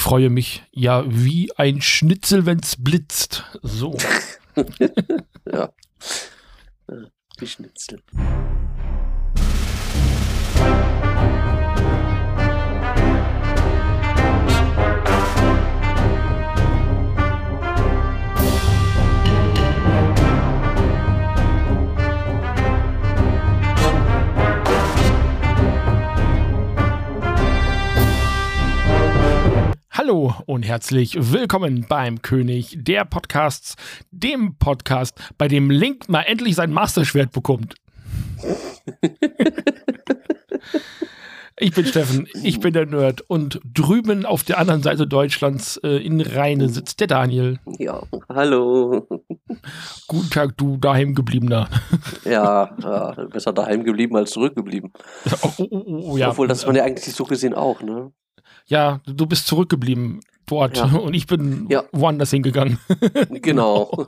freue mich ja wie ein Schnitzel, wenn's blitzt. So. Ja. Die Schnitzel. Hallo und herzlich willkommen beim König der Podcasts, dem Podcast, bei dem Link mal endlich sein Masterschwert bekommt. Ich bin Steffen, ich bin der Nerd und drüben auf der anderen Seite Deutschlands in Rheine sitzt der Daniel. Ja, hallo. Guten Tag, du daheim gebliebener. Ja, besser daheim geblieben als zurückgeblieben. Ja. Obwohl, das man ja eigentlich so gesehen auch, ne? Ja, du bist zurückgeblieben dort und ich bin woanders hingegangen. Genau.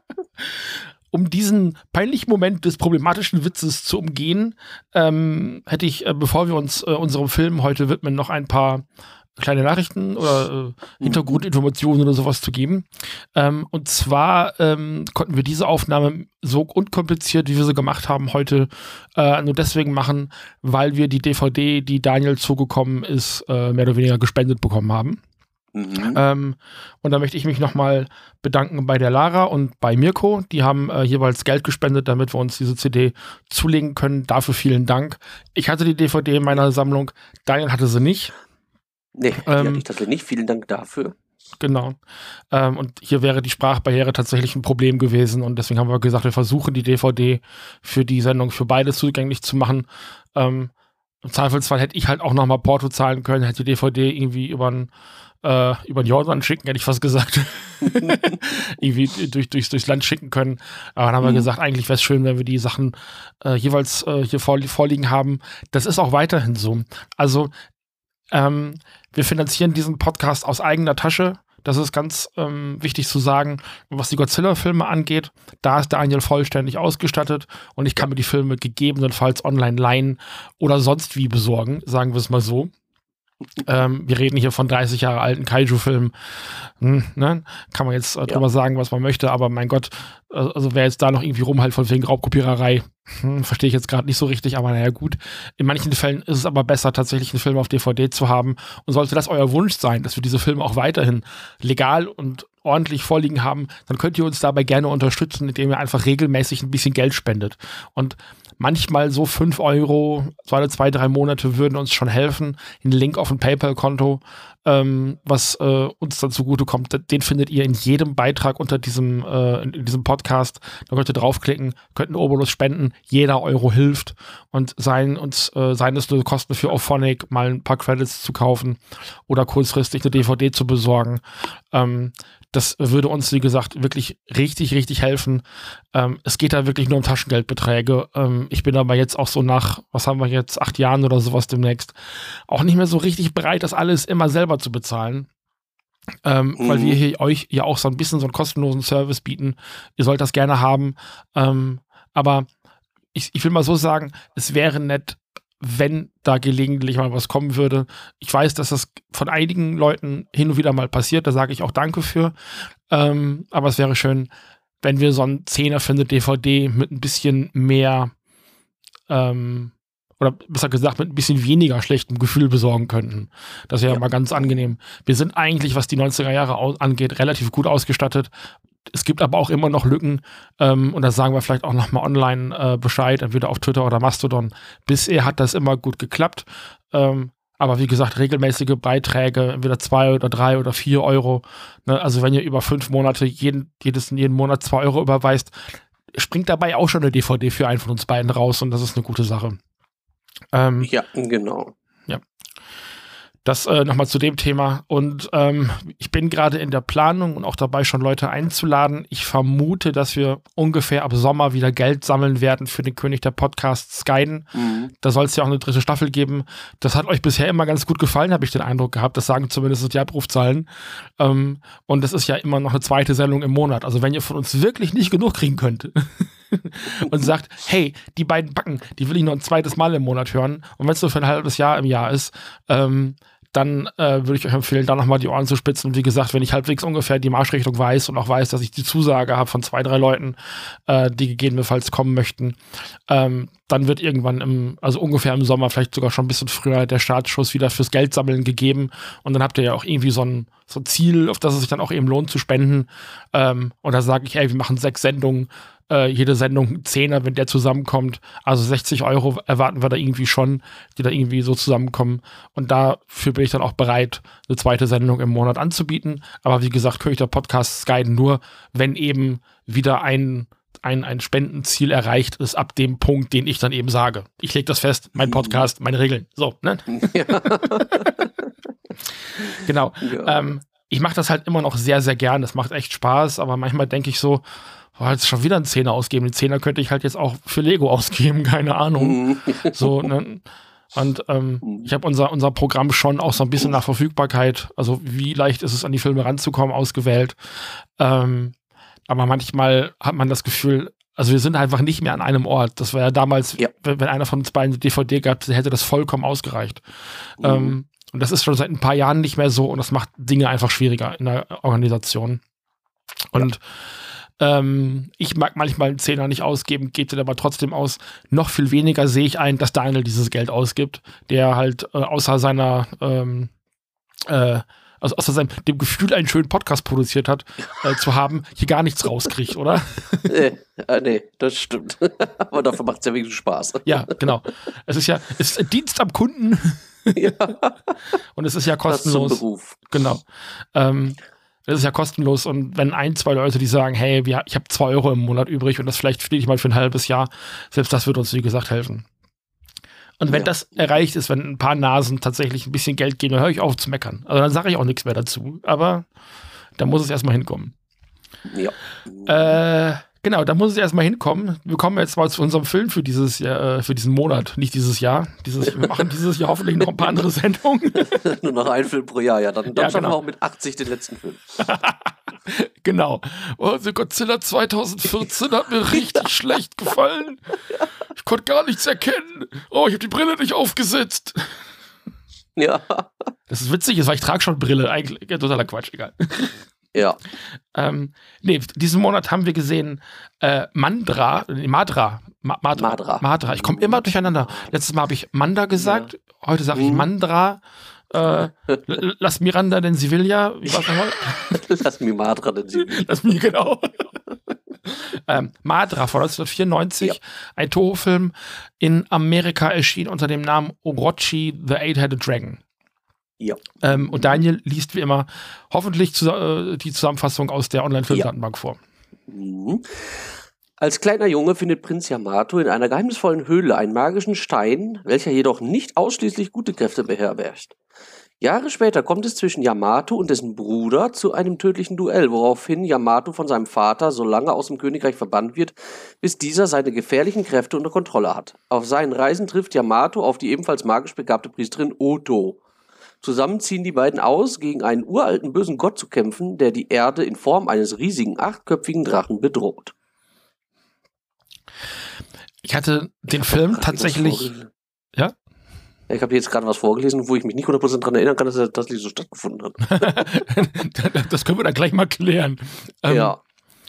Um diesen peinlichen Moment des problematischen Witzes zu umgehen, hätte ich, bevor wir uns unserem Film heute widmen, noch ein paar kleine Nachrichten oder Hintergrundinformationen oder sowas zu geben. Und zwar konnten wir diese Aufnahme so unkompliziert, wie wir sie gemacht haben, heute nur deswegen machen, weil wir die DVD, die Daniel zugekommen ist, mehr oder weniger gespendet bekommen haben. Und da möchte ich mich nochmal bedanken bei der Lara und bei Mirko. Die haben jeweils Geld gespendet, damit wir uns diese CD zulegen können. Dafür vielen Dank. Ich hatte die DVD in meiner Sammlung, Daniel hatte sie nicht. Nee, die hatte ich tatsächlich nicht. Vielen Dank dafür. Genau. Und hier wäre die Sprachbarriere tatsächlich ein Problem gewesen und deswegen haben wir gesagt, wir versuchen die DVD für die Sendung für beide zugänglich zu machen. Im Zweifelsfall hätte ich halt auch nochmal Porto zahlen können, hätte die DVD irgendwie über den Jordan schicken, hätte ich fast gesagt. Irgendwie durchs Land schicken können. Aber dann haben wir gesagt, eigentlich wäre es schön, wenn wir die Sachen jeweils hier vorliegen haben. Das ist auch weiterhin so. Also wir finanzieren diesen Podcast aus eigener Tasche. Das ist ganz wichtig zu sagen. Was die Godzilla-Filme angeht, da ist Daniel vollständig ausgestattet und ich kann mir die Filme gegebenenfalls online leihen oder sonst wie besorgen, sagen wir es mal so. Wir reden hier von 30 Jahre alten Kaiju-Filmen. Ne? Kann man jetzt drüber sagen, was man möchte, aber mein Gott, also wer jetzt da noch irgendwie rumhält von wegen Raubkopiererei, verstehe ich jetzt gerade nicht so richtig, aber naja gut. In manchen Fällen ist es aber besser, tatsächlich einen Film auf DVD zu haben. Und sollte das euer Wunsch sein, dass wir diese Filme auch weiterhin legal und ordentlich vorliegen haben, dann könnt ihr uns dabei gerne unterstützen, indem ihr einfach regelmäßig ein bisschen Geld spendet. Und manchmal so 5 Euro, alle 2-3 Monate würden uns schon helfen. Ein Link auf ein PayPal-Konto, was uns dann zugutekommt, den findet ihr in jedem Beitrag unter diesem in diesem Podcast. Da könnt ihr draufklicken, könnt einen Obolus spenden. Jeder Euro hilft und seien es nur Kosten für Auphonic, mal ein paar Credits zu kaufen oder kurzfristig eine DVD zu besorgen. Das würde uns, wie gesagt, wirklich richtig, richtig helfen. Es geht da wirklich nur um Taschengeldbeträge. Ich bin aber jetzt auch so nach, was haben wir jetzt, 8 Jahren oder sowas demnächst, auch nicht mehr so richtig bereit, das alles immer selber zu bezahlen. Weil wir hier euch ja auch so ein bisschen so einen kostenlosen Service bieten. Ihr sollt das gerne haben. Aber ich will mal so sagen, es wäre nett, wenn da gelegentlich mal was kommen würde. Ich weiß, dass das von einigen Leuten hin und wieder mal passiert, da sage ich auch Danke für. Aber es wäre schön, wenn wir so einen Zehner für eine DVD mit ein bisschen mehr oder besser gesagt mit ein bisschen weniger schlechtem Gefühl besorgen könnten. Das wäre mal ganz angenehm. Wir sind eigentlich, was die 90er Jahre angeht, relativ gut ausgestattet. Es gibt aber auch immer noch Lücken und da sagen wir vielleicht auch nochmal online Bescheid, entweder auf Twitter oder Mastodon. Bisher hat das immer gut geklappt, aber wie gesagt, regelmäßige Beiträge, entweder 2 oder 3 oder 4 Euro. Ne? Also wenn ihr über 5 Monate jeden Monat 2 Euro überweist, springt dabei auch schon eine DVD für einen von uns beiden raus und das ist eine gute Sache. Ja, genau. Ja. Das nochmal zu dem Thema. Und ich bin gerade in der Planung und auch dabei, schon Leute einzuladen. Ich vermute, dass wir ungefähr ab Sommer wieder Geld sammeln werden für den König der Podcasts Skyden. Da soll es ja auch eine 3. Staffel geben. Das hat euch bisher immer ganz gut gefallen, habe ich den Eindruck gehabt. Das sagen zumindest die Abrufzahlen. Und das ist ja immer noch eine 2. Sendung im Monat. Also wenn ihr von uns wirklich nicht genug kriegen könnt und sagt, hey, die beiden Backen, die will ich noch ein 2. Mal im Monat hören. Und wenn es nur für ein halbes Jahr im Jahr ist, dann würde ich euch empfehlen, da nochmal die Ohren zu spitzen. Und wie gesagt, wenn ich halbwegs ungefähr die Marschrichtung weiß und auch weiß, dass ich die Zusage habe von 2, 3 Leuten, die gegebenenfalls kommen möchten, dann wird irgendwann also ungefähr im Sommer, vielleicht sogar schon ein bisschen früher, der Startschuss wieder fürs Geldsammeln gegeben. Und dann habt ihr ja auch irgendwie so ein Ziel, auf das es sich dann auch eben lohnt zu spenden. Und da sage ich, ey, wir machen 6 Sendungen, jede Sendung ein Zehner, wenn der zusammenkommt. Also 60 € erwarten wir da irgendwie schon, die da irgendwie so zusammenkommen. Und dafür bin ich dann auch bereit, eine zweite Sendung im Monat anzubieten. Aber wie gesagt, König der Podcasts guiden nur, wenn eben wieder ein Spendenziel erreicht ist, ab dem Punkt, den ich dann eben sage. Ich lege das fest, mein Podcast, meine Regeln. So, ne? Ja. Genau. Ja. Ich mache das halt immer noch sehr, sehr gern. Das macht echt Spaß, aber manchmal denke ich so, jetzt schon wieder einen Zehner ausgeben. Den Zehner könnte ich halt jetzt auch für Lego ausgeben, keine Ahnung. So, ne? Und ich habe unser Programm schon auch so ein bisschen nach Verfügbarkeit, also wie leicht ist es, an die Filme ranzukommen, ausgewählt. Aber manchmal hat man das Gefühl, also wir sind einfach nicht mehr an einem Ort. Das war ja damals, wenn einer von uns beiden eine DVD gehabt hätte, das vollkommen ausgereicht. Und das ist schon seit ein paar Jahren nicht mehr so und das macht Dinge einfach schwieriger in der Organisation. Und ich mag manchmal einen Zehner nicht ausgeben, gebe den aber trotzdem aus. Noch viel weniger sehe ich ein, dass Daniel dieses Geld ausgibt, der halt außer seiner also außer dem Gefühl, einen schönen Podcast produziert hat, zu haben, hier gar nichts rauskriegt, oder? Nee, das stimmt. Aber dafür macht es ja wirklich Spaß. Ja, genau. Es ist ein Dienst am Kunden. Ja. Und es ist ja kostenlos. Das ist zum Beruf. Genau. Das ist ja kostenlos und wenn 1, 2 Leute, die sagen, hey, ich habe 2 € im Monat übrig und das vielleicht fliege ich mal für ein halbes Jahr, selbst das wird uns, wie gesagt, helfen. Und wenn das erreicht ist, wenn ein paar Nasen tatsächlich ein bisschen Geld geben, dann höre ich auf zu meckern. Also dann sage ich auch nichts mehr dazu, aber da muss es erstmal hinkommen. Ja. Genau, da muss es erstmal hinkommen. Wir kommen jetzt mal zu unserem Film für dieses Jahr, für diesen Monat, nicht dieses Jahr. Wir machen dieses Jahr hoffentlich noch ein paar andere Sendungen. Nur noch ein Film pro Jahr, ja. Dann schaffen wir auch mit 80 den letzten Film. Genau. Also Godzilla 2014 hat mir richtig schlecht gefallen. Ich konnte gar nichts erkennen. Oh, ich habe die Brille nicht aufgesetzt. Ja. Das ist witzig, weil ich trage schon Brille. Eigentlich totaler Quatsch, egal. Ja. Diesen Monat haben wir gesehen Madra. Ich komme immer durcheinander. Letztes Mal habe ich Manda gesagt, heute sage ich Mandra. Lass Miranda, denn sie will ja. Wie war's nochmal? Lass mir Madra, denn sie will. Lass mir, genau. Madra von 1994, ein Toho-Film in Amerika erschien unter dem Namen Orochi the Eight-Headed Dragon. Ja. Und Daniel liest wie immer hoffentlich die Zusammenfassung aus der Online-Filmdatenbank vor. Mhm. Als kleiner Junge findet Prinz Yamato in einer geheimnisvollen Höhle einen magischen Stein, welcher jedoch nicht ausschließlich gute Kräfte beherbergt. Jahre später kommt es zwischen Yamato und dessen Bruder zu einem tödlichen Duell, woraufhin Yamato von seinem Vater so lange aus dem Königreich verbannt wird, bis dieser seine gefährlichen Kräfte unter Kontrolle hat. Auf seinen Reisen trifft Yamato auf die ebenfalls magisch begabte Priesterin Oto. Zusammen ziehen die beiden aus, gegen einen uralten bösen Gott zu kämpfen, der die Erde in Form eines riesigen 8-köpfigen Drachen bedroht. Ich hatte den Film tatsächlich... Ja? Ich habe jetzt gerade was vorgelesen, wo ich mich nicht 100% daran erinnern kann, dass er tatsächlich so stattgefunden hat. Das können wir dann gleich mal klären. Ja.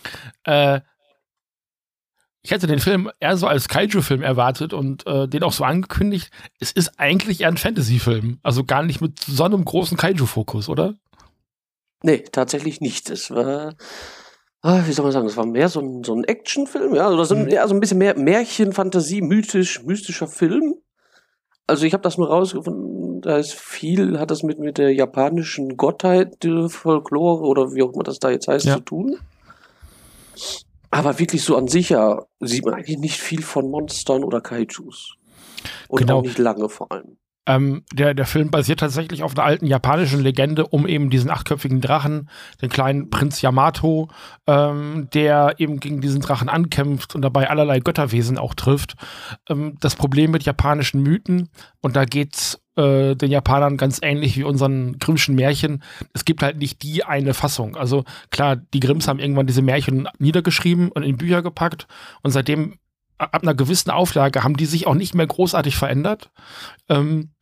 Ich hätte den Film eher so als Kaiju-Film erwartet und den auch so angekündigt. Es ist eigentlich eher ein Fantasy-Film. Also gar nicht mit so einem großen Kaiju-Fokus, oder? Nee, tatsächlich nicht. Es war, wie soll man sagen, es war mehr so ein Actionfilm, ja, oder so ein bisschen mehr Märchen, Fantasie, mystischer Film. Also ich habe das nur rausgefunden, da ist viel, hat das mit der japanischen Gottheit, Folklore oder wie auch immer das da jetzt heißt, zu tun. Aber wirklich so an sich ja, sieht man eigentlich nicht viel von Monstern oder Kaijus. Und auch nicht lange vor allem. Der Film basiert tatsächlich auf einer alten japanischen Legende um eben diesen 8-köpfigen Drachen, den kleinen Prinz Yamato, der eben gegen diesen Drachen ankämpft und dabei allerlei Götterwesen auch trifft. Das Problem mit japanischen Mythen, und da geht's den Japanern ganz ähnlich wie unseren Grimmschen Märchen, es gibt halt nicht die eine Fassung. Also klar, die Grimms haben irgendwann diese Märchen niedergeschrieben und in Bücher gepackt und seitdem ab einer gewissen Auflage haben die sich auch nicht mehr großartig verändert.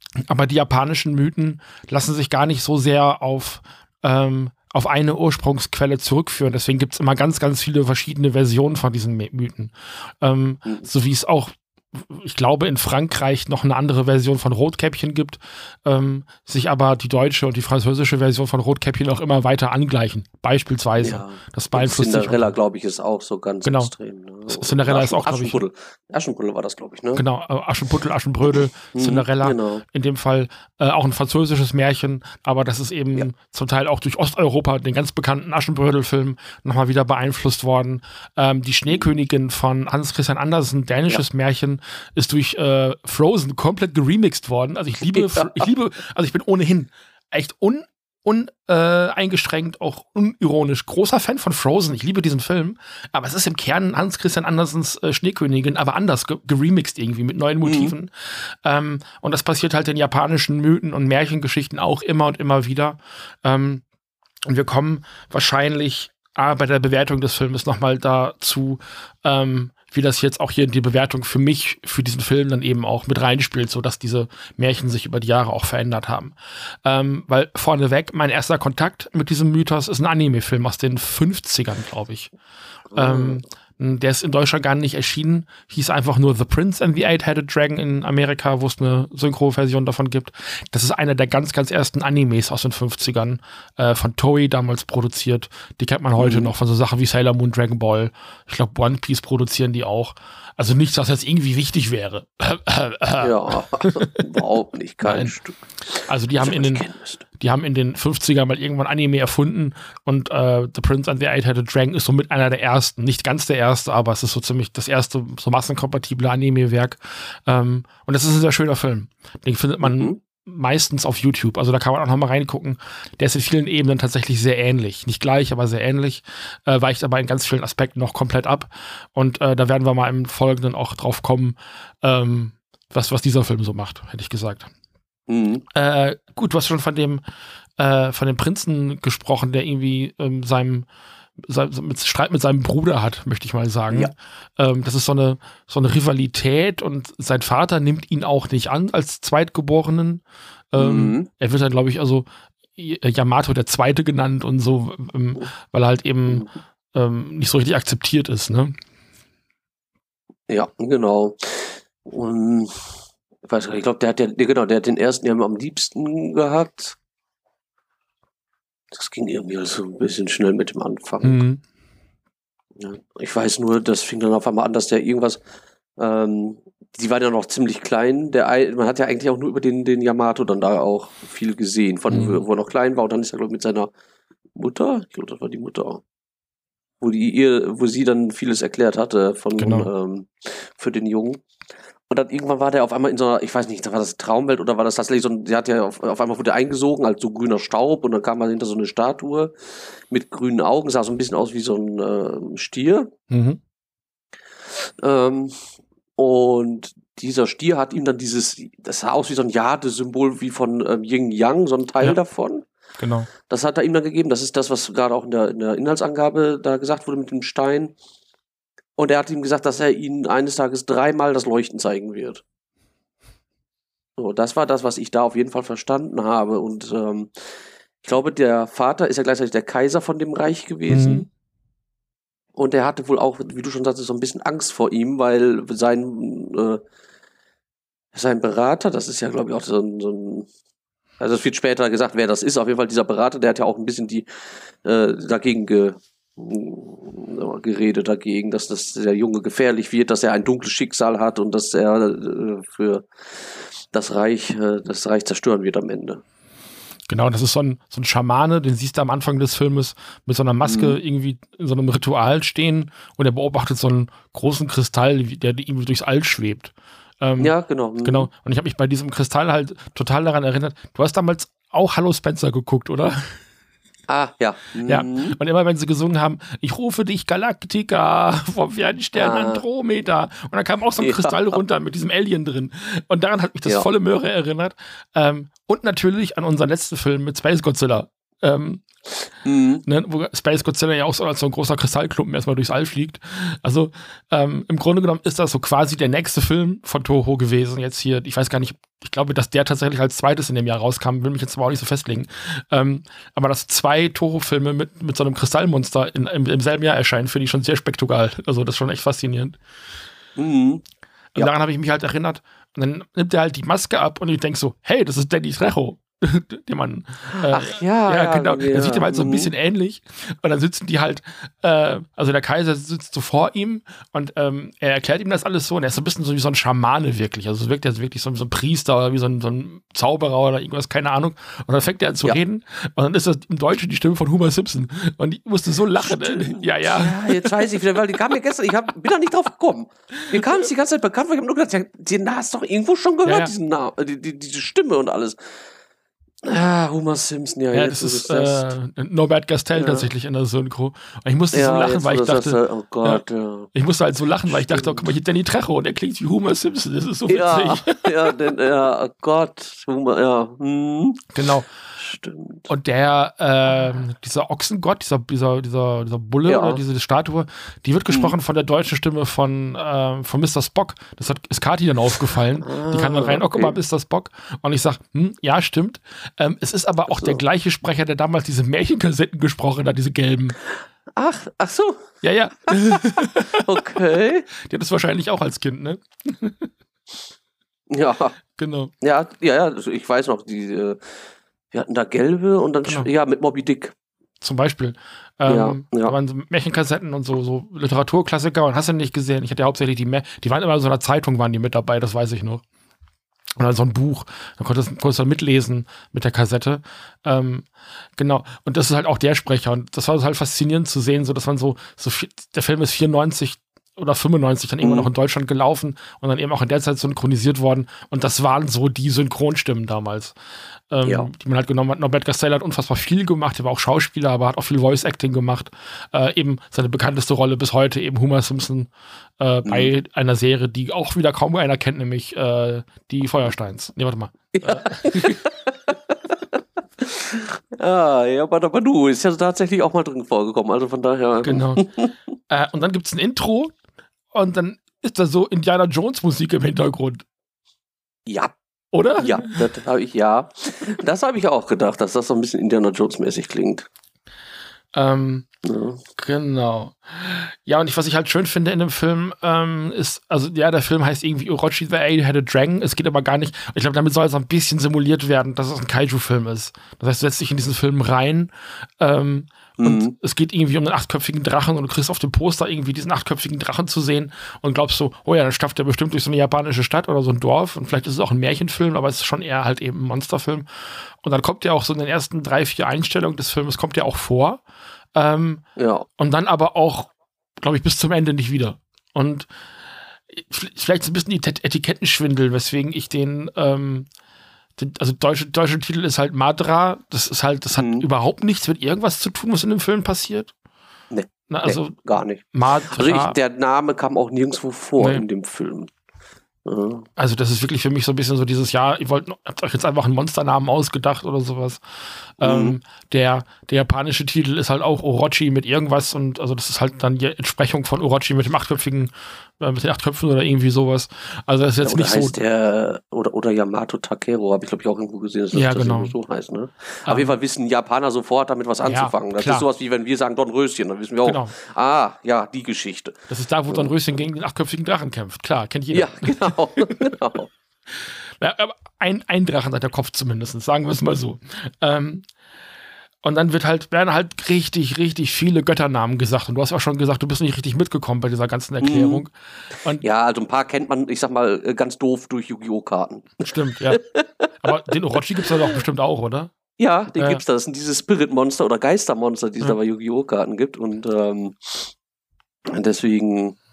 Aber die japanischen Mythen lassen sich gar nicht so sehr auf eine Ursprungsquelle zurückführen. Deswegen gibt es immer ganz, ganz viele verschiedene Versionen von diesen Mythen. So wie es auch, ich glaube, in Frankreich noch eine andere Version von Rotkäppchen gibt, sich aber die deutsche und die französische Version von Rotkäppchen auch immer weiter angleichen. Beispielsweise. Ja. Das beeinflusst sich. Cinderella, glaube ich, ist auch so ganz extrem. Ne? Cinderella ist auch, glaube ich. Aschenputtel war das, glaube ich, ne? Genau, Aschenputtel, Aschenbrödel, Cinderella. Genau. In dem Fall auch ein französisches Märchen, aber das ist eben zum Teil auch durch Osteuropa, den ganz bekannten Aschenbrödel-Film, nochmal wieder beeinflusst worden. Die Schneekönigin von Hans Christian Andersen, dänisches Märchen, ist durch Frozen komplett geremixed worden. Also ich liebe, also ich bin ohnehin echt eingeschränkt, auch unironisch großer Fan von Frozen. Ich liebe diesen Film, aber es ist im Kern Hans Christian Andersens Schneekönigin, aber anders geremixed irgendwie mit neuen Motiven. Und das passiert halt in japanischen Mythen und Märchengeschichten auch immer und immer wieder. Und wir kommen wahrscheinlich bei der Bewertung des Filmes nochmal dazu, wie das jetzt auch hier in die Bewertung für mich, für diesen Film dann eben auch mit reinspielt, sodass diese Märchen sich über die Jahre auch verändert haben. Weil vorneweg, mein erster Kontakt mit diesem Mythos ist ein Anime-Film aus den 50ern, glaube ich. Der ist in Deutschland gar nicht erschienen, hieß einfach nur The Prince and the Eight-Headed Dragon in Amerika, wo es eine Synchro-Version davon gibt. Das ist einer der ganz, ganz ersten Animes aus den 50ern, von Toei damals produziert. Die kennt man heute noch von so Sachen wie Sailor Moon, Dragon Ball. Ich glaube, One Piece produzieren die auch. Also nichts, was jetzt irgendwie wichtig wäre. Ja, überhaupt nicht, kein Stück. Also die haben in den 50ern mal irgendwann Anime erfunden und The Prince and the Eight-Headed Dragon ist somit einer der ersten. Nicht ganz der erste, aber es ist so ziemlich das erste so massenkompatible Anime-Werk. Und das ist ein sehr schöner Film. Den findet man meistens auf YouTube. Also da kann man auch noch mal reingucken. Der ist in vielen Ebenen tatsächlich sehr ähnlich. Nicht gleich, aber sehr ähnlich. Weicht aber in ganz vielen Aspekten noch komplett ab. Und da werden wir mal im Folgenden auch drauf kommen, was dieser Film so macht, hätte ich gesagt. Gut, du hast schon von dem Prinzen gesprochen, der irgendwie Streit mit seinem Bruder hat, möchte ich mal sagen. Ja. Das ist so eine Rivalität und sein Vater nimmt ihn auch nicht an als Zweitgeborenen. Er wird dann, glaube ich, also Yamato der Zweite genannt und so, weil er halt eben nicht so richtig akzeptiert ist, ne? Ja, genau. Und ich weiß gar nicht, ich glaube, der hat den ersten ja am liebsten gehabt. Das ging irgendwie so ein bisschen schnell mit dem Anfang. Ja, ich weiß nur, das fing dann auf einmal an, dass der irgendwas, die waren ja noch ziemlich klein. Man hat ja eigentlich auch nur über den Yamato dann da auch viel gesehen, wo er noch klein war. Und dann ist er, glaube ich, mit seiner Mutter, ich glaube, das war die Mutter, wo sie dann vieles erklärt hatte für den Jungen. Und dann irgendwann war der auf einmal in so einer, ich weiß nicht, war das Traumwelt oder war das tatsächlich so ein, der hat ja auf einmal wurde eingesogen als so grüner Staub und dann kam halt hinter so eine Statue mit grünen Augen, sah so ein bisschen aus wie so ein Stier. Und dieser Stier hat ihm dann das sah aus wie so ein Jade-Symbol wie von Yin-Yang, so ein Teil davon. Genau. Das hat er ihm dann gegeben, das ist das, was gerade auch in der Inhaltsangabe da gesagt wurde mit dem Stein. Und er hat ihm gesagt, dass er ihnen eines Tages 3-mal das Leuchten zeigen wird. So, das war das, was ich da auf jeden Fall verstanden habe. Und ich glaube, der Vater ist ja gleichzeitig der Kaiser von dem Reich gewesen. Und er hatte wohl auch, wie du schon sagst, so ein bisschen Angst vor ihm, weil sein Berater, das ist ja, glaube ich, auch so ein also es wird später gesagt, wer das ist. Auf jeden Fall dieser Berater, der hat ja auch ein bisschen dagegen geredet dagegen, dass der Junge gefährlich wird, dass er ein dunkles Schicksal hat und dass er für das Reich zerstören wird am Ende. Genau, das ist so ein Schamane, den siehst du am Anfang des Filmes mit so einer Maske irgendwie in so einem Ritual stehen und er beobachtet so einen großen Kristall, der irgendwie durchs All schwebt. Ja, genau. Genau. Und ich habe mich bei diesem Kristall halt total daran erinnert, du hast damals auch Hallo Spencer geguckt, oder? Ah, ja. Ja, und immer wenn sie gesungen haben, ich rufe dich Galaktika vom Fernstern Andromeda. Und dann kam auch so ein Kristall runter mit diesem Alien drin. Und daran hat mich das volle Möhre erinnert. Und natürlich an unseren letzten Film mit Space Godzilla. Ne, wo Space Godzilla ja auch so als so ein großer Kristallklumpen erstmal durchs All fliegt. Also im Grunde genommen ist das so quasi der nächste Film von Toho gewesen. Jetzt hier, ich weiß gar nicht, ich glaube, dass der tatsächlich als zweites in dem Jahr rauskam, will mich jetzt aber auch nicht so festlegen. Aber dass 2 Toho-Filme mit so einem Kristallmonster im selben Jahr erscheinen, finde ich schon sehr spektakulär. Also das ist schon echt faszinierend. Und daran habe ich mich halt erinnert. Und dann nimmt er halt die Maske ab und ich denke so, hey, das ist Danny Trejo. Der Mann. Genau. Der sieht ihm halt so ein bisschen ähnlich. Und dann sitzen die halt, also der Kaiser sitzt so vor ihm und er erklärt ihm das alles so. Und er ist so ein bisschen so wie so ein Schamane wirklich. Also es wirkt jetzt wirklich so ein Priester oder wie so ein Zauberer oder irgendwas, keine Ahnung. Und dann fängt er an zu reden. Und dann ist das im Deutschen die Stimme von Homer Simpson. Und ich musste so lachen. Ja, jetzt weiß ich wieder, weil die kam mir gestern, bin da nicht drauf gekommen. Mir kam es die ganze Zeit bekannt, weil ich habe nur gedacht, den hast du doch irgendwo schon gehört, diesen Namen, diese Stimme und alles. Homer Simpson, ja, das ist Norbert Gastel tatsächlich in der Synchro. Und ich musste so lachen, weil ich dachte, oh Gott, ich musste halt so lachen, weil ich dachte, oh, guck mal, hier Danny Trejo und der klingt wie Homer Simpson, das ist so witzig. Oh Gott, Homer, Genau. Stimmt. Und dieser Ochsengott, dieser Bulle oder diese Statue, die wird gesprochen von der deutschen Stimme von Mr. Spock. Das ist Kati dann aufgefallen. Die kann dann rein, guck mal, Mr. Spock. Und ich sag, ja, stimmt. Es ist aber auch der gleiche Sprecher, der damals diese Märchenkassetten gesprochen hat, diese gelben. Ach so. Ja. Okay. Die hat das wahrscheinlich auch als Kind, ne? Ja. Genau. Ja, ich weiß noch, wir hatten da gelbe und dann mit Moby Dick. Zum Beispiel. Da waren so Märchenkassetten und so Literaturklassiker und hast du nicht gesehen. Ich hatte ja hauptsächlich die waren immer in so einer Zeitung, waren die mit dabei, das weiß ich noch. Und dann so ein Buch, da konntest du mitlesen mit der Kassette. Genau. Und das ist halt auch der Sprecher. Und das war halt faszinierend zu sehen, so dass man der Film ist 94 oder 95 dann irgendwann noch in Deutschland gelaufen und dann eben auch in der Zeit synchronisiert worden. Und das waren so die Synchronstimmen damals, die man halt genommen hat. Norbert Gastel hat unfassbar viel gemacht, er war auch Schauspieler, aber hat auch viel Voice-Acting gemacht. Eben seine bekannteste Rolle bis heute, eben Homer Simpson bei einer Serie, die auch wieder kaum einer kennt, nämlich die Feuersteins. Nee, warte mal. Ja. Aber du ist ja tatsächlich auch mal drin vorgekommen, also von daher. Genau. Und dann gibt es ein Intro und dann ist da so Indiana Jones Musik im Hintergrund. Ja. Oder? Ja, das habe ich auch gedacht, dass das so ein bisschen Indiana Jones mäßig klingt. Genau. Ja, und was ich halt schön finde in dem Film ist, also der Film heißt irgendwie Orochi the Eight-Headed Dragon, es geht aber gar nicht, ich glaube, damit soll es ein bisschen simuliert werden, dass es ein Kaiju-Film ist. Das heißt, du setzt dich in diesen Film rein und es geht irgendwie um einen 8-köpfigen Drachen und du kriegst auf dem Poster irgendwie diesen 8-köpfigen Drachen zu sehen und glaubst so, oh ja, dann stafft er bestimmt durch so eine japanische Stadt oder so ein Dorf und vielleicht ist es auch ein Märchenfilm, aber es ist schon eher halt eben ein Monsterfilm. Und dann kommt ja auch so in den ersten 3-4 Einstellungen des Films kommt ja auch vor. Und dann aber auch, glaube ich, bis zum Ende nicht wieder. Und vielleicht so ein bisschen die Etikettenschwindel, weswegen ich also deutsche Titel ist halt Madra, das hat überhaupt nichts mit irgendwas zu tun, was in dem Film passiert. Nee, also gar nicht. Madra, also der Name kam auch nirgendwo vor in dem Film. Also das ist wirklich für mich so ein bisschen so dieses Jahr, habt euch jetzt einfach einen Monsternamen ausgedacht oder sowas. Der japanische Titel ist halt auch Orochi mit irgendwas und also das ist halt dann die Entsprechung von Orochi mit den 8 Köpfen oder irgendwie sowas. Also das ist jetzt nicht heißt so. Oder Yamato Takero, habe ich glaube ich auch irgendwo gesehen, dass das genau. so heißt. Ne? Auf jeden Fall wissen Japaner sofort damit was anzufangen. Das ist sowas wie wenn wir sagen Dornröschen, dann wissen wir auch, die Geschichte. Das ist da, wo Dornröschen gegen den 8-köpfigen Drachen kämpft. Klar, kennt jeder. Ja, genau. Ja, aber ein Drachen hat der Kopf zumindest, sagen wir es mal so. Und dann werden halt richtig, richtig viele Götternamen gesagt. Und du hast auch schon gesagt, du bist nicht richtig mitgekommen bei dieser ganzen Erklärung. Und ja, also ein paar kennt man, ich sag mal, ganz doof durch Yu-Gi-Oh! Karten. Stimmt, ja. Aber den Orochi gibt's da doch bestimmt auch, oder? Ja, den gibt's da. Das sind diese Spirit-Monster oder Geistermonster, die es da bei Yu-Gi-Oh! Karten gibt. Und deswegen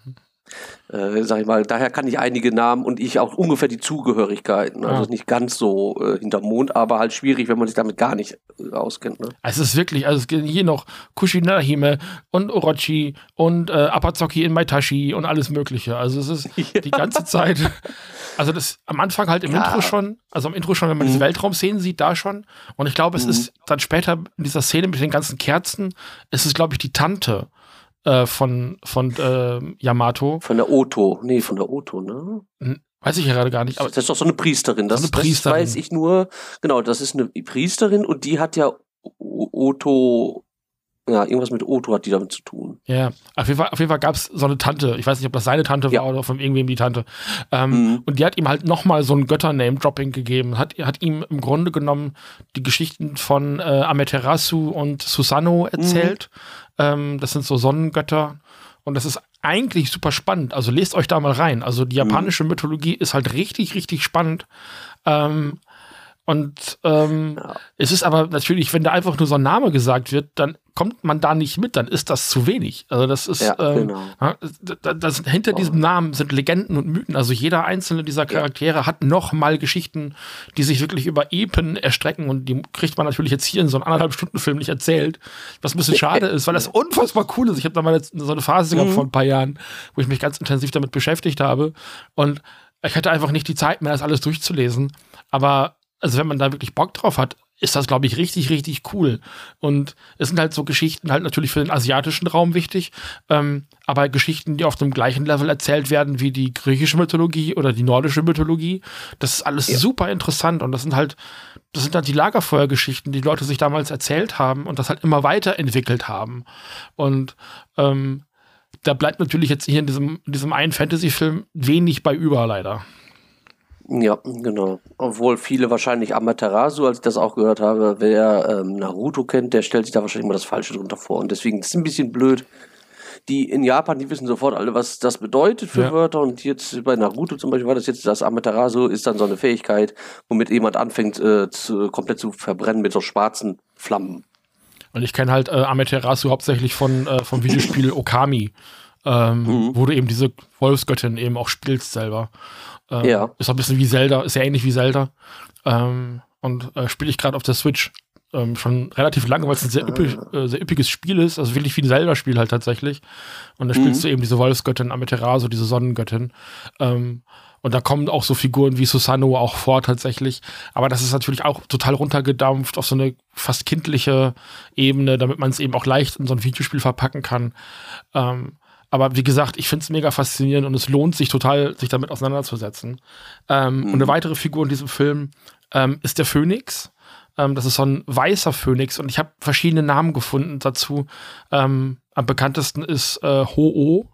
Sag ich mal, daher kann ich einige Namen und ich auch ungefähr die Zugehörigkeiten. Also nicht ganz so hinterm Mond, aber halt schwierig, wenn man sich damit gar nicht auskennt. Ne? Es ist wirklich, also es gibt hier noch Kushinahime und Orochi und Apazoki in Maitashi und alles Mögliche. Also es ist die ganze Zeit, also das am Anfang halt im Intro schon, wenn man diese Weltraumszenen sieht, da schon. Und ich glaube, es ist dann später in dieser Szene mit den ganzen Kerzen, es ist, glaube ich, die Tante von Yamato. Von der Oto, ne? Weiß ich ja gerade gar nicht. Aber das ist doch so eine Priesterin. Das weiß ich nur. Genau, das ist eine Priesterin und die hat ja Oto, ja, irgendwas mit Oto hat die damit zu tun. Ja, auf jeden Fall gab es so eine Tante. Ich weiß nicht, ob das seine Tante war oder von irgendwem die Tante. Und die hat ihm halt nochmal so ein Götter-Name-Dropping gegeben. Hat ihm im Grunde genommen die Geschichten von Amaterasu und Susanoo erzählt. Das sind so Sonnengötter. Und das ist eigentlich super spannend. Also lest euch da mal rein. Also die japanische Mythologie ist halt richtig, richtig spannend. Es ist aber natürlich, wenn da einfach nur so ein Name gesagt wird, dann kommt man da nicht mit, dann ist das zu wenig. Also das ist, hinter diesem Namen sind Legenden und Mythen. Also jeder einzelne dieser Charaktere hat noch mal Geschichten, die sich wirklich über Epen erstrecken und die kriegt man natürlich jetzt hier in so einem 1,5-Stunden-Film nicht erzählt, was ein bisschen schade ist, weil das unfassbar cool ist. Ich habe da mal jetzt so eine Phase gehabt vor ein paar Jahren, wo ich mich ganz intensiv damit beschäftigt habe und ich hatte einfach nicht die Zeit mehr, das alles durchzulesen, aber also wenn man da wirklich Bock drauf hat, ist das, glaube ich, richtig, richtig cool. Und es sind halt so Geschichten halt natürlich für den asiatischen Raum wichtig, aber Geschichten, die auf dem gleichen Level erzählt werden wie die griechische Mythologie oder die nordische Mythologie, das ist alles super interessant und das sind halt die Lagerfeuergeschichten, die Leute sich damals erzählt haben und das halt immer weiterentwickelt haben. Und da bleibt natürlich jetzt hier in diesem einen Fantasy-Film wenig bei über, leider. Ja, genau. Obwohl viele wahrscheinlich Amaterasu, als ich das auch gehört habe, wer Naruto kennt, der stellt sich da wahrscheinlich immer das Falsche drunter vor. Und deswegen ist es ein bisschen blöd. Die in Japan, die wissen sofort alle, was das bedeutet für Wörter. Und jetzt bei Naruto zum Beispiel war das jetzt, das Amaterasu ist dann so eine Fähigkeit, womit jemand anfängt, komplett zu verbrennen mit so schwarzen Flammen. Und ich kenne halt Amaterasu hauptsächlich vom Videospiel Okami, wo du eben diese Wolfsgöttin eben auch spielst selber. Ist auch ein bisschen wie Zelda, ist ja ähnlich wie Zelda. Und spiele ich gerade auf der Switch schon relativ lange, weil es ein sehr üppiges Spiel ist, also wirklich wie ein Zelda-Spiel halt tatsächlich. Und da spielst du eben diese Wolfsgöttin Amaterasu, diese Sonnengöttin. Und da kommen auch so Figuren wie Susanoo auch vor tatsächlich. Aber das ist natürlich auch total runtergedampft auf so eine fast kindliche Ebene, damit man es eben auch leicht in so ein Videospiel verpacken kann. Aber wie gesagt, ich finde es mega faszinierend und es lohnt sich total, sich damit auseinanderzusetzen. Und eine weitere Figur in diesem Film ist der Phönix. Das ist so ein weißer Phönix und ich habe verschiedene Namen gefunden dazu. Am bekanntesten ist Ho-Oh.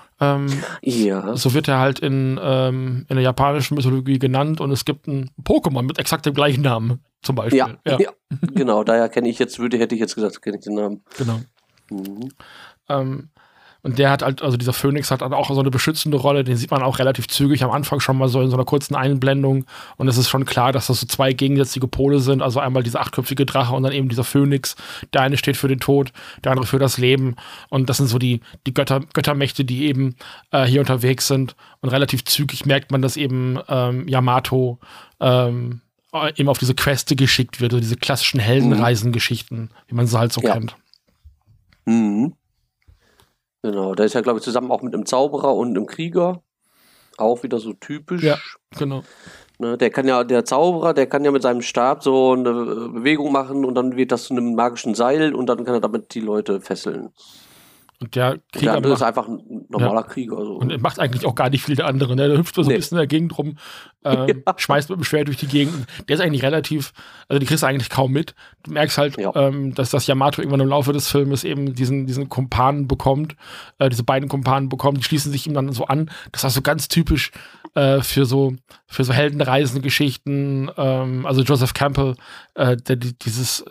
So wird er halt in der japanischen Mythologie genannt und es gibt ein Pokémon mit exakt dem gleichen Namen, zum Beispiel. Ja. Genau, daher hätte ich jetzt gesagt, kenne ich den Namen. Genau. Und der hat halt, also dieser Phönix hat dann auch so eine beschützende Rolle, den sieht man auch relativ zügig am Anfang schon mal so in so einer kurzen Einblendung. Und es ist schon klar, dass das so zwei gegensätzliche Pole sind. Also einmal dieser 8-köpfige Drache und dann eben dieser Phönix. Der eine steht für den Tod, der andere für das Leben. Und das sind so die Göttermächte, die eben hier unterwegs sind. Und relativ zügig merkt man, dass eben Yamato eben auf diese Queste geschickt wird, also diese klassischen Heldenreisengeschichten, wie man sie halt so kennt. Genau, der ist ja, glaube ich, zusammen auch mit einem Zauberer und einem Krieger. Auch wieder so typisch. Ja, genau. Ne, der Zauberer, der kann ja mit seinem Stab so eine Bewegung machen und dann wird das zu einem magischen Seil und dann kann er damit die Leute fesseln. Und der Krieger ist einfach ein normaler Krieger. So. Und er macht eigentlich auch gar nicht viel der andere. Ne? Der hüpft so ein bisschen in der Gegend rum, schmeißt mit dem Schwert durch die Gegend. Der ist eigentlich relativ, also die kriegst du eigentlich kaum mit. Du merkst halt, dass das Yamato irgendwann im Laufe des Filmes eben diesen Kumpanen bekommt, diese beiden Kumpanen bekommt, die schließen sich ihm dann so an. Das ist so ganz typisch für so Heldenreisen-Geschichten. Also Joseph Campbell, der diese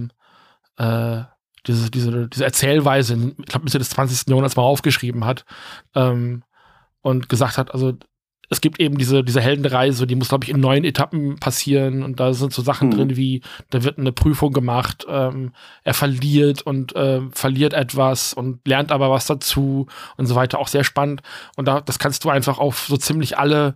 Erzählweise, ich glaube, Mitte des 20. Jahrhunderts mal aufgeschrieben hat und gesagt hat, also es gibt eben diese Heldenreise, die muss, glaube ich, in 9 Etappen passieren und da sind so Sachen drin wie, da wird eine Prüfung gemacht, er verliert und verliert etwas und lernt aber was dazu und so weiter, auch sehr spannend und das kannst du einfach auf so ziemlich alle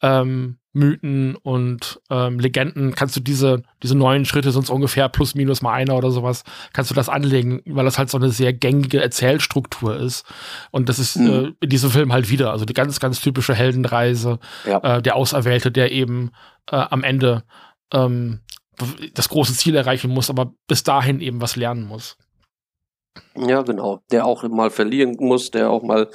Mythen und Legenden, kannst du diese 9 Schritte, sonst ungefähr plus minus mal einer oder sowas, kannst du das anlegen, weil das halt so eine sehr gängige Erzählstruktur ist und das ist in diesem Film halt wieder, also die ganz, ganz typische Heldenreise, der Auserwählte, der eben am Ende das große Ziel erreichen muss, aber bis dahin eben was lernen muss. Ja, genau. Der auch mal verlieren muss, der auch mal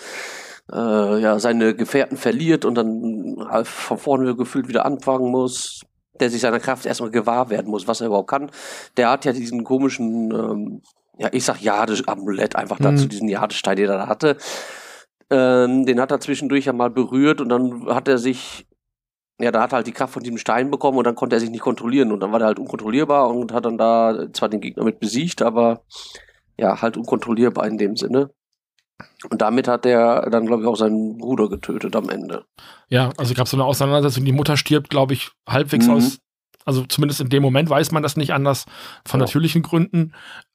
seine Gefährten verliert und dann von vorne gefühlt wieder anfangen muss, der sich seiner Kraft erstmal gewahr werden muss, was er überhaupt kann. Der hat ja diesen komischen, ich sag Jade-Amulett einfach dazu, diesen Jadestein, den er da hatte. Den hat er zwischendurch ja mal berührt und dann hat er sich, da hat er halt die Kraft von diesem Stein bekommen und dann konnte er sich nicht kontrollieren und dann war er halt unkontrollierbar und hat dann da zwar den Gegner mit besiegt, aber ja, halt unkontrollierbar in dem Sinne. Und damit hat er dann, glaube ich, auch seinen Bruder getötet am Ende. Ja, also gab es so eine Auseinandersetzung, die Mutter stirbt, glaube ich, halbwegs aus, also zumindest in dem Moment weiß man das nicht anders, von natürlichen Gründen.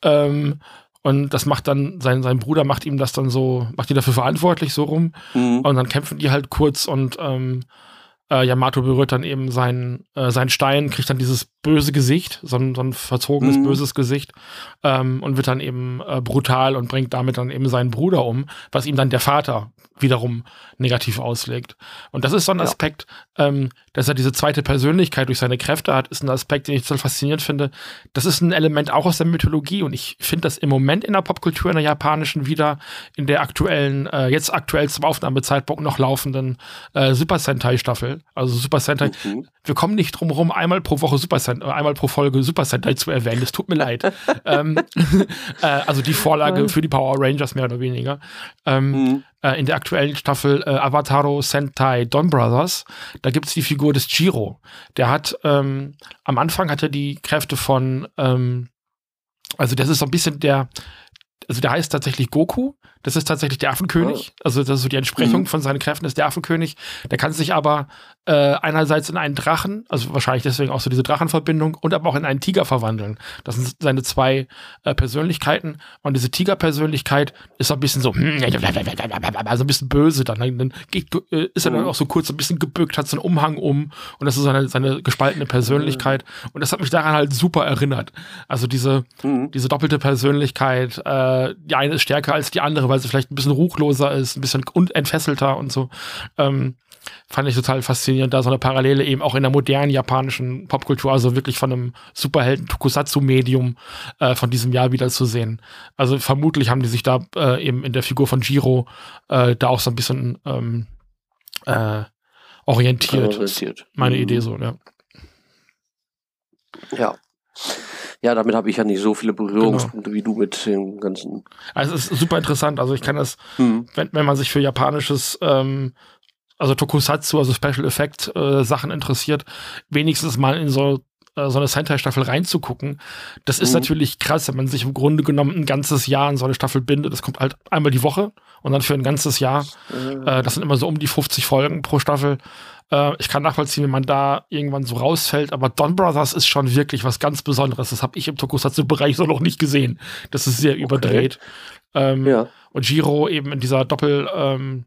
Und das macht dann, sein Bruder macht ihm das dann so, macht ihn dafür verantwortlich, so rum. Und dann kämpfen die halt kurz und Yamato berührt dann eben seinen Stein, kriegt dann dieses böse Gesicht, so ein verzogenes, böses Gesicht und wird dann eben brutal und bringt damit dann eben seinen Bruder um, was ihm dann der Vater wiederum negativ auslegt. Und das ist so ein Aspekt, dass er diese zweite Persönlichkeit durch seine Kräfte hat, ist ein Aspekt, den ich total faszinierend finde. Das ist ein Element auch aus der Mythologie und ich finde das im Moment in der Popkultur, in der japanischen, wieder in der aktuellen, jetzt aktuell zum Aufnahmezeitpunkt noch laufenden Super Sentai-Staffel. Also Super Sentai, wir kommen nicht drum herum, einmal pro Folge Super Sentai zu erwähnen, das tut mir leid. Also die Vorlage für die Power Rangers mehr oder weniger. In der aktuellen Staffel Avataro Sentai Don Brothers, da gibt es die Figur des Jiro. Der hat, am Anfang hat er die Kräfte von, also das ist so ein bisschen der heißt tatsächlich Goku. Das ist tatsächlich der Affenkönig. Also das ist so die Entsprechung von seinen Kräften, ist der Affenkönig. Der kann sich aber einerseits in einen Drachen, also wahrscheinlich deswegen auch so diese Drachenverbindung, und aber auch in einen Tiger verwandeln. Das sind seine 2 Persönlichkeiten. Und diese Tigerpersönlichkeit ist so ein bisschen so, also ein bisschen böse dann. Dann ist er dann auch so kurz ein bisschen gebückt, hat so einen Umhang um. Und das ist seine gespaltene Persönlichkeit. Und das hat mich daran halt super erinnert. Also diese doppelte Persönlichkeit, die eine ist stärker als die andere, weil sie vielleicht ein bisschen ruchloser ist, ein bisschen entfesselter und so. Fand ich total faszinierend, da so eine Parallele eben auch in der modernen japanischen Popkultur, also wirklich von einem Superhelden-Tokusatsu-Medium von diesem Jahr wieder zu sehen. Also vermutlich haben die sich da eben in der Figur von Jiro da auch so ein bisschen orientiert. Meine Idee so, ja. Ja. Ja, damit habe ich ja nicht so viele Berührungspunkte wie du mit dem ganzen. Also es ist super interessant. Also ich kann das, wenn man sich für japanisches, also Tokusatsu, also Special Effect Sachen interessiert, wenigstens mal in so eine Sentai-Staffel reinzugucken. Das ist natürlich krass, wenn man sich im Grunde genommen ein ganzes Jahr in so eine Staffel bindet. Das kommt halt einmal die Woche und dann für ein ganzes Jahr. Das sind immer so um die 50 Folgen pro Staffel. Ich kann nachvollziehen, wenn man da irgendwann so rausfällt, aber Don Brothers ist schon wirklich was ganz Besonderes. Das habe ich im Tokusatsu-Bereich so noch nicht gesehen. Das ist sehr überdreht. Und Jiro eben in dieser Doppelperson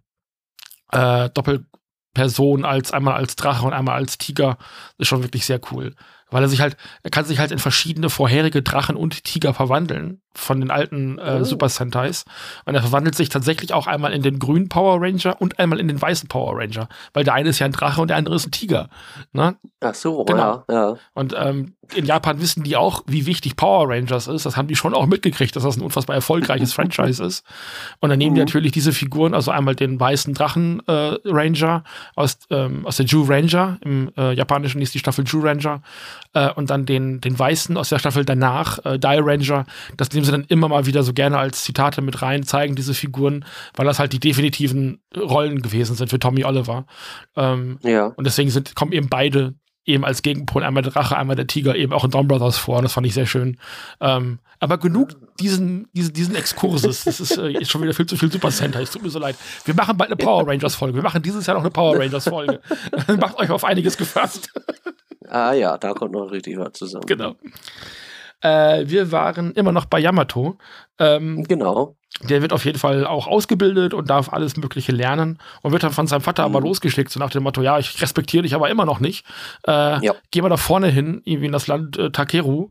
einmal als Drache und einmal als Tiger ist schon wirklich sehr cool. Weil er kann sich halt in verschiedene vorherige Drachen und Tiger verwandeln von den alten Super Sentais. Und er verwandelt sich tatsächlich auch einmal in den grünen Power Ranger und einmal in den weißen Power Ranger. Weil der eine ist ja ein Drache und der andere ist ein Tiger. Ne? Ach so, genau. Ja. Und in Japan wissen die auch, wie wichtig Power Rangers ist. Das haben die schon auch mitgekriegt, dass das ein unfassbar erfolgreiches Franchise ist. Und dann nehmen die natürlich diese Figuren, also einmal den weißen Drachen Ranger aus der Ju Ranger, im Japanischen ist die Staffel Ju Ranger, und dann den Weißen aus der Staffel danach, Die Ranger. Das nehmen sie dann immer mal wieder so gerne als Zitate mit rein, zeigen diese Figuren, weil das halt die definitiven Rollen gewesen sind für Tommy Oliver. Und deswegen kommen eben beide eben als Gegenpol, einmal der Drache, einmal der Tiger, eben auch in Don Brothers vor. Und das fand ich sehr schön. Aber genug diesen Exkurses. Das ist jetzt schon wieder viel zu viel Super Sentai. Es tut mir so leid. Wir machen bald eine Power Rangers-Folge. Wir machen dieses Jahr noch eine Power Rangers-Folge. Macht euch auf einiges gefasst. Ah ja, da kommt noch richtig was zusammen. Genau. Wir waren immer noch bei Yamato. Genau. Der wird auf jeden Fall auch ausgebildet und darf alles Mögliche lernen und wird dann von seinem Vater aber losgeschickt, so nach dem Motto, ja, ich respektiere dich aber immer noch nicht. Geh mal da vorne hin, irgendwie in das Land Takeru.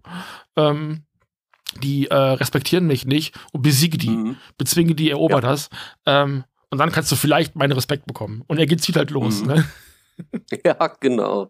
Die respektieren mich nicht und besiege die, bezwinge die, erober das. Und dann kannst du vielleicht meinen Respekt bekommen. Und er zieht halt los. Ne? Ja, genau.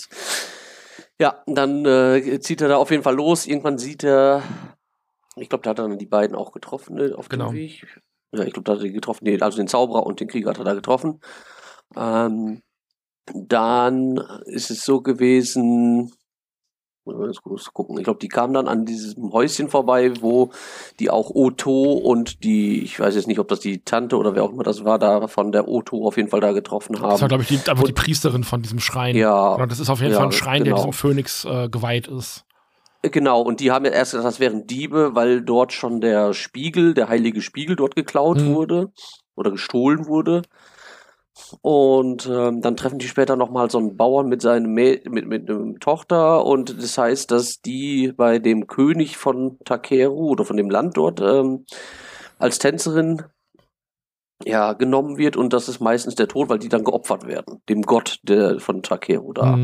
Dann zieht er da auf jeden Fall los. Irgendwann sieht er, ich glaube, da hat er dann die beiden auch getroffen auf dem Weg. Ja, ich glaube, da hat er die getroffen, also den Zauberer und den Krieger hat er da getroffen. Dann ist es so gewesen, ich glaube, die kamen dann an diesem Häuschen vorbei, wo die auch Oto und ich weiß jetzt nicht, ob das die Tante oder wer auch immer das war, da von der Oto auf jeden Fall da getroffen haben. Das war, glaube ich, die Priesterin von diesem Schrein. Ja. Oder das ist auf jeden Fall ein Schrein, der diesem Phönix geweiht ist. Genau, und die haben ja erst gesagt, das wären Diebe, weil dort schon der heilige Spiegel dort geklaut wurde oder gestohlen wurde. Und dann treffen die später nochmal so einen Bauern mit mit einer Tochter und das heißt, dass die bei dem König von Takeru oder von dem Land dort als Tänzerin genommen wird und das ist meistens der Tod, weil die dann geopfert werden, dem Gott von Takeru da.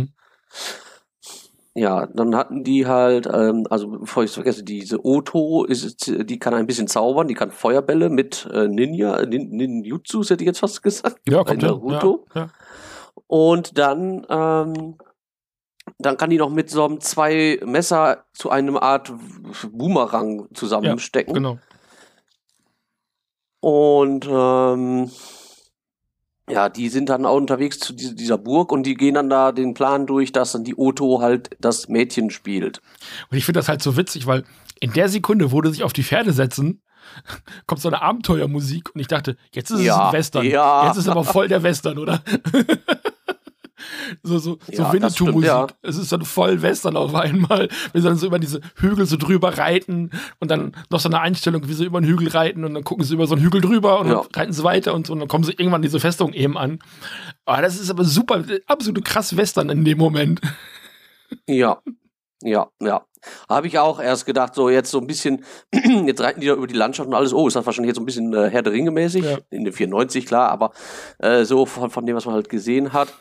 Ja, dann hatten die halt, also bevor ich es vergesse, diese Oto, die kann ein bisschen zaubern, die kann Feuerbälle mit Ninjutsu, hätte ich jetzt fast gesagt. Ja, kommt Naruto. Ja. Und dann kann die noch mit so einem 2 Messer zu einem Art Boomerang zusammenstecken. Ja, genau. Und die sind dann auch unterwegs zu dieser Burg und die gehen dann da den Plan durch, dass dann die Oto halt das Mädchen spielt. Und ich finde das halt so witzig, weil in der Sekunde, wo die sich auf die Pferde setzen, kommt so eine Abenteuermusik und ich dachte, jetzt ist es ein Western. Ja. Jetzt ist aber voll der Western, oder? so Winnetou-Musik. Ja. Es ist dann voll Western auf einmal, wenn sie dann so über diese Hügel so drüber reiten und dann noch so eine Einstellung, wie sie über einen Hügel reiten und dann gucken sie über so einen Hügel drüber und dann reiten sie weiter und so und dann kommen sie irgendwann diese Festung eben an. Aber das ist aber super, absolut krass Western in dem Moment. Ja. Habe ich auch erst gedacht, so jetzt so ein bisschen, jetzt reiten die da über die Landschaft und alles, ist das wahrscheinlich jetzt so ein bisschen Herr der Ringe mäßig, in den 94, klar, aber so von dem, was man halt gesehen hat.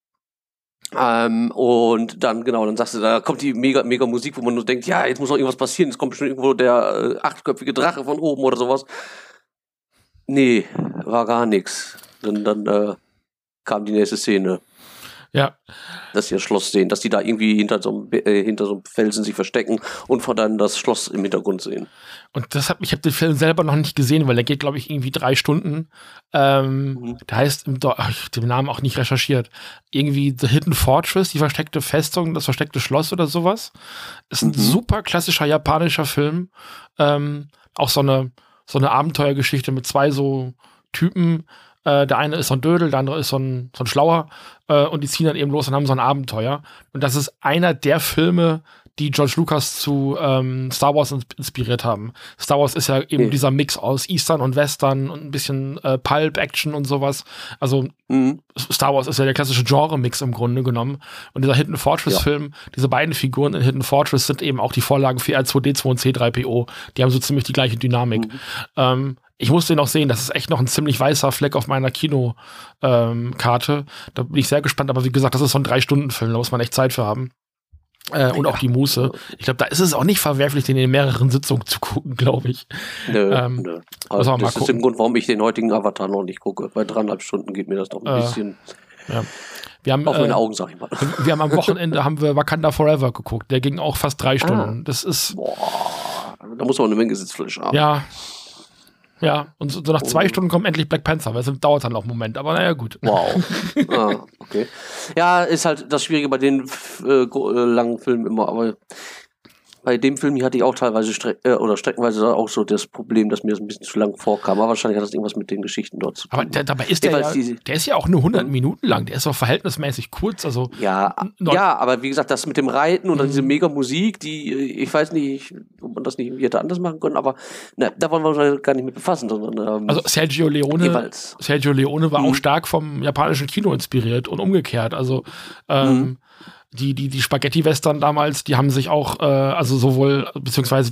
Und dann sagst du, da kommt die mega Musik, wo man nur denkt, ja, jetzt muss noch irgendwas passieren, jetzt kommt bestimmt irgendwo der 8-köpfige Drache von oben oder sowas. Nee, war gar nichts. Dann kam die nächste Szene. Ja. Dass sie das Schloss sehen, dass die da irgendwie hinter so einem Felsen sich verstecken und von dann das Schloss im Hintergrund sehen. Und ich habe den Film selber noch nicht gesehen, weil der geht, glaube ich, irgendwie 3 Stunden. Der heißt, ich habe den Namen auch nicht recherchiert, irgendwie The Hidden Fortress, die versteckte Festung, das versteckte Schloss oder sowas. Ist ein super klassischer japanischer Film. Auch so eine Abenteuergeschichte mit 2 so Typen. Der eine ist so ein Dödel, der andere ist so ein Schlauer und die ziehen dann eben los und haben so ein Abenteuer. Und das ist einer der Filme, die George Lucas zu Star Wars inspiriert haben. Star Wars ist ja eben dieser Mix aus Eastern und Western und ein bisschen Pulp-Action und sowas. Also Star Wars ist ja der klassische Genre-Mix im Grunde genommen. Und dieser Hidden Fortress-Film, diese beiden Figuren in Hidden Fortress sind eben auch die Vorlagen für R2D2 und C3PO. Die haben so ziemlich die gleiche Dynamik. Ich musste ihn auch sehen, das ist echt noch ein ziemlich weißer Fleck auf meiner Kinokarte. Da bin ich sehr gespannt, aber wie gesagt, das ist so ein 3-Stunden-Film, da muss man echt Zeit für haben. Und auch die Muße. Ich glaube, da ist es auch nicht verwerflich, den in mehreren Sitzungen zu gucken, glaube ich. Nö. Also das ist der Grund, warum ich den heutigen Avatar noch nicht gucke. Bei 3,5 Stunden geht mir das doch ein bisschen auf meine Augen, sag ich mal. Wir haben am Wochenende Wakanda Forever geguckt. Der ging auch fast 3 Stunden. Das ist... da muss man eine Menge Sitzfleisch haben. Ja, und so nach 2 Stunden kommt endlich Black Panther, weil es dauert dann noch einen Moment, aber naja, gut. Wow. Okay. Ja, ist halt das Schwierige bei den langen Filmen immer, aber Bei dem Film hier hatte ich auch teilweise streckenweise auch so das Problem, dass mir das ein bisschen zu lang vorkam. Aber wahrscheinlich hat das irgendwas mit den Geschichten dort zu tun. Aber dabei ist der ist ja auch nur 100 Minuten lang. Der ist auch verhältnismäßig kurz. Also ja, aber wie gesagt, das mit dem Reiten und dann diese mega Musik, die, ich weiß nicht, ob man das nicht irgendwie hätte anders machen können, aber da wollen wir uns gar nicht mit befassen. Sondern, also Sergio Leone war auch stark vom japanischen Kino inspiriert und umgekehrt. Also die Spaghetti-Western damals, die haben sich auch, also sowohl, beziehungsweise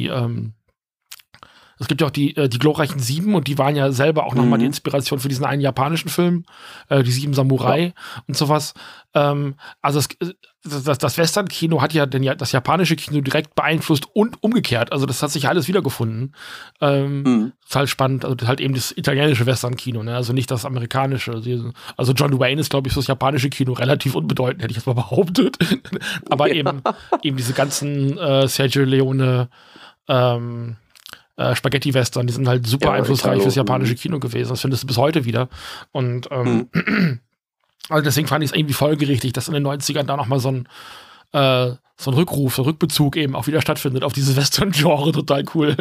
es gibt ja auch die glorreichen Sieben und die waren ja selber auch nochmal die Inspiration für diesen einen japanischen Film, die Sieben Samurai und sowas. Also das Western-Kino hat ja das japanische Kino direkt beeinflusst und umgekehrt. Also das hat sich alles wiedergefunden. Ist halt spannend. Also halt eben das italienische Western-Kino, ne? Also nicht das amerikanische. Also John Wayne ist, glaube ich, für das japanische Kino relativ unbedeutend, hätte ich jetzt mal behauptet. Aber eben diese ganzen Sergio Leone Spaghetti-Western, die sind halt super einflussreich fürs japanische Kino gewesen. Das findest du bis heute wieder. Und also deswegen fand ich es irgendwie folgerichtig, dass in den 90ern da nochmal so ein Rückruf, so ein Rückbezug eben auch wieder stattfindet auf dieses Western-Genre. Total cool.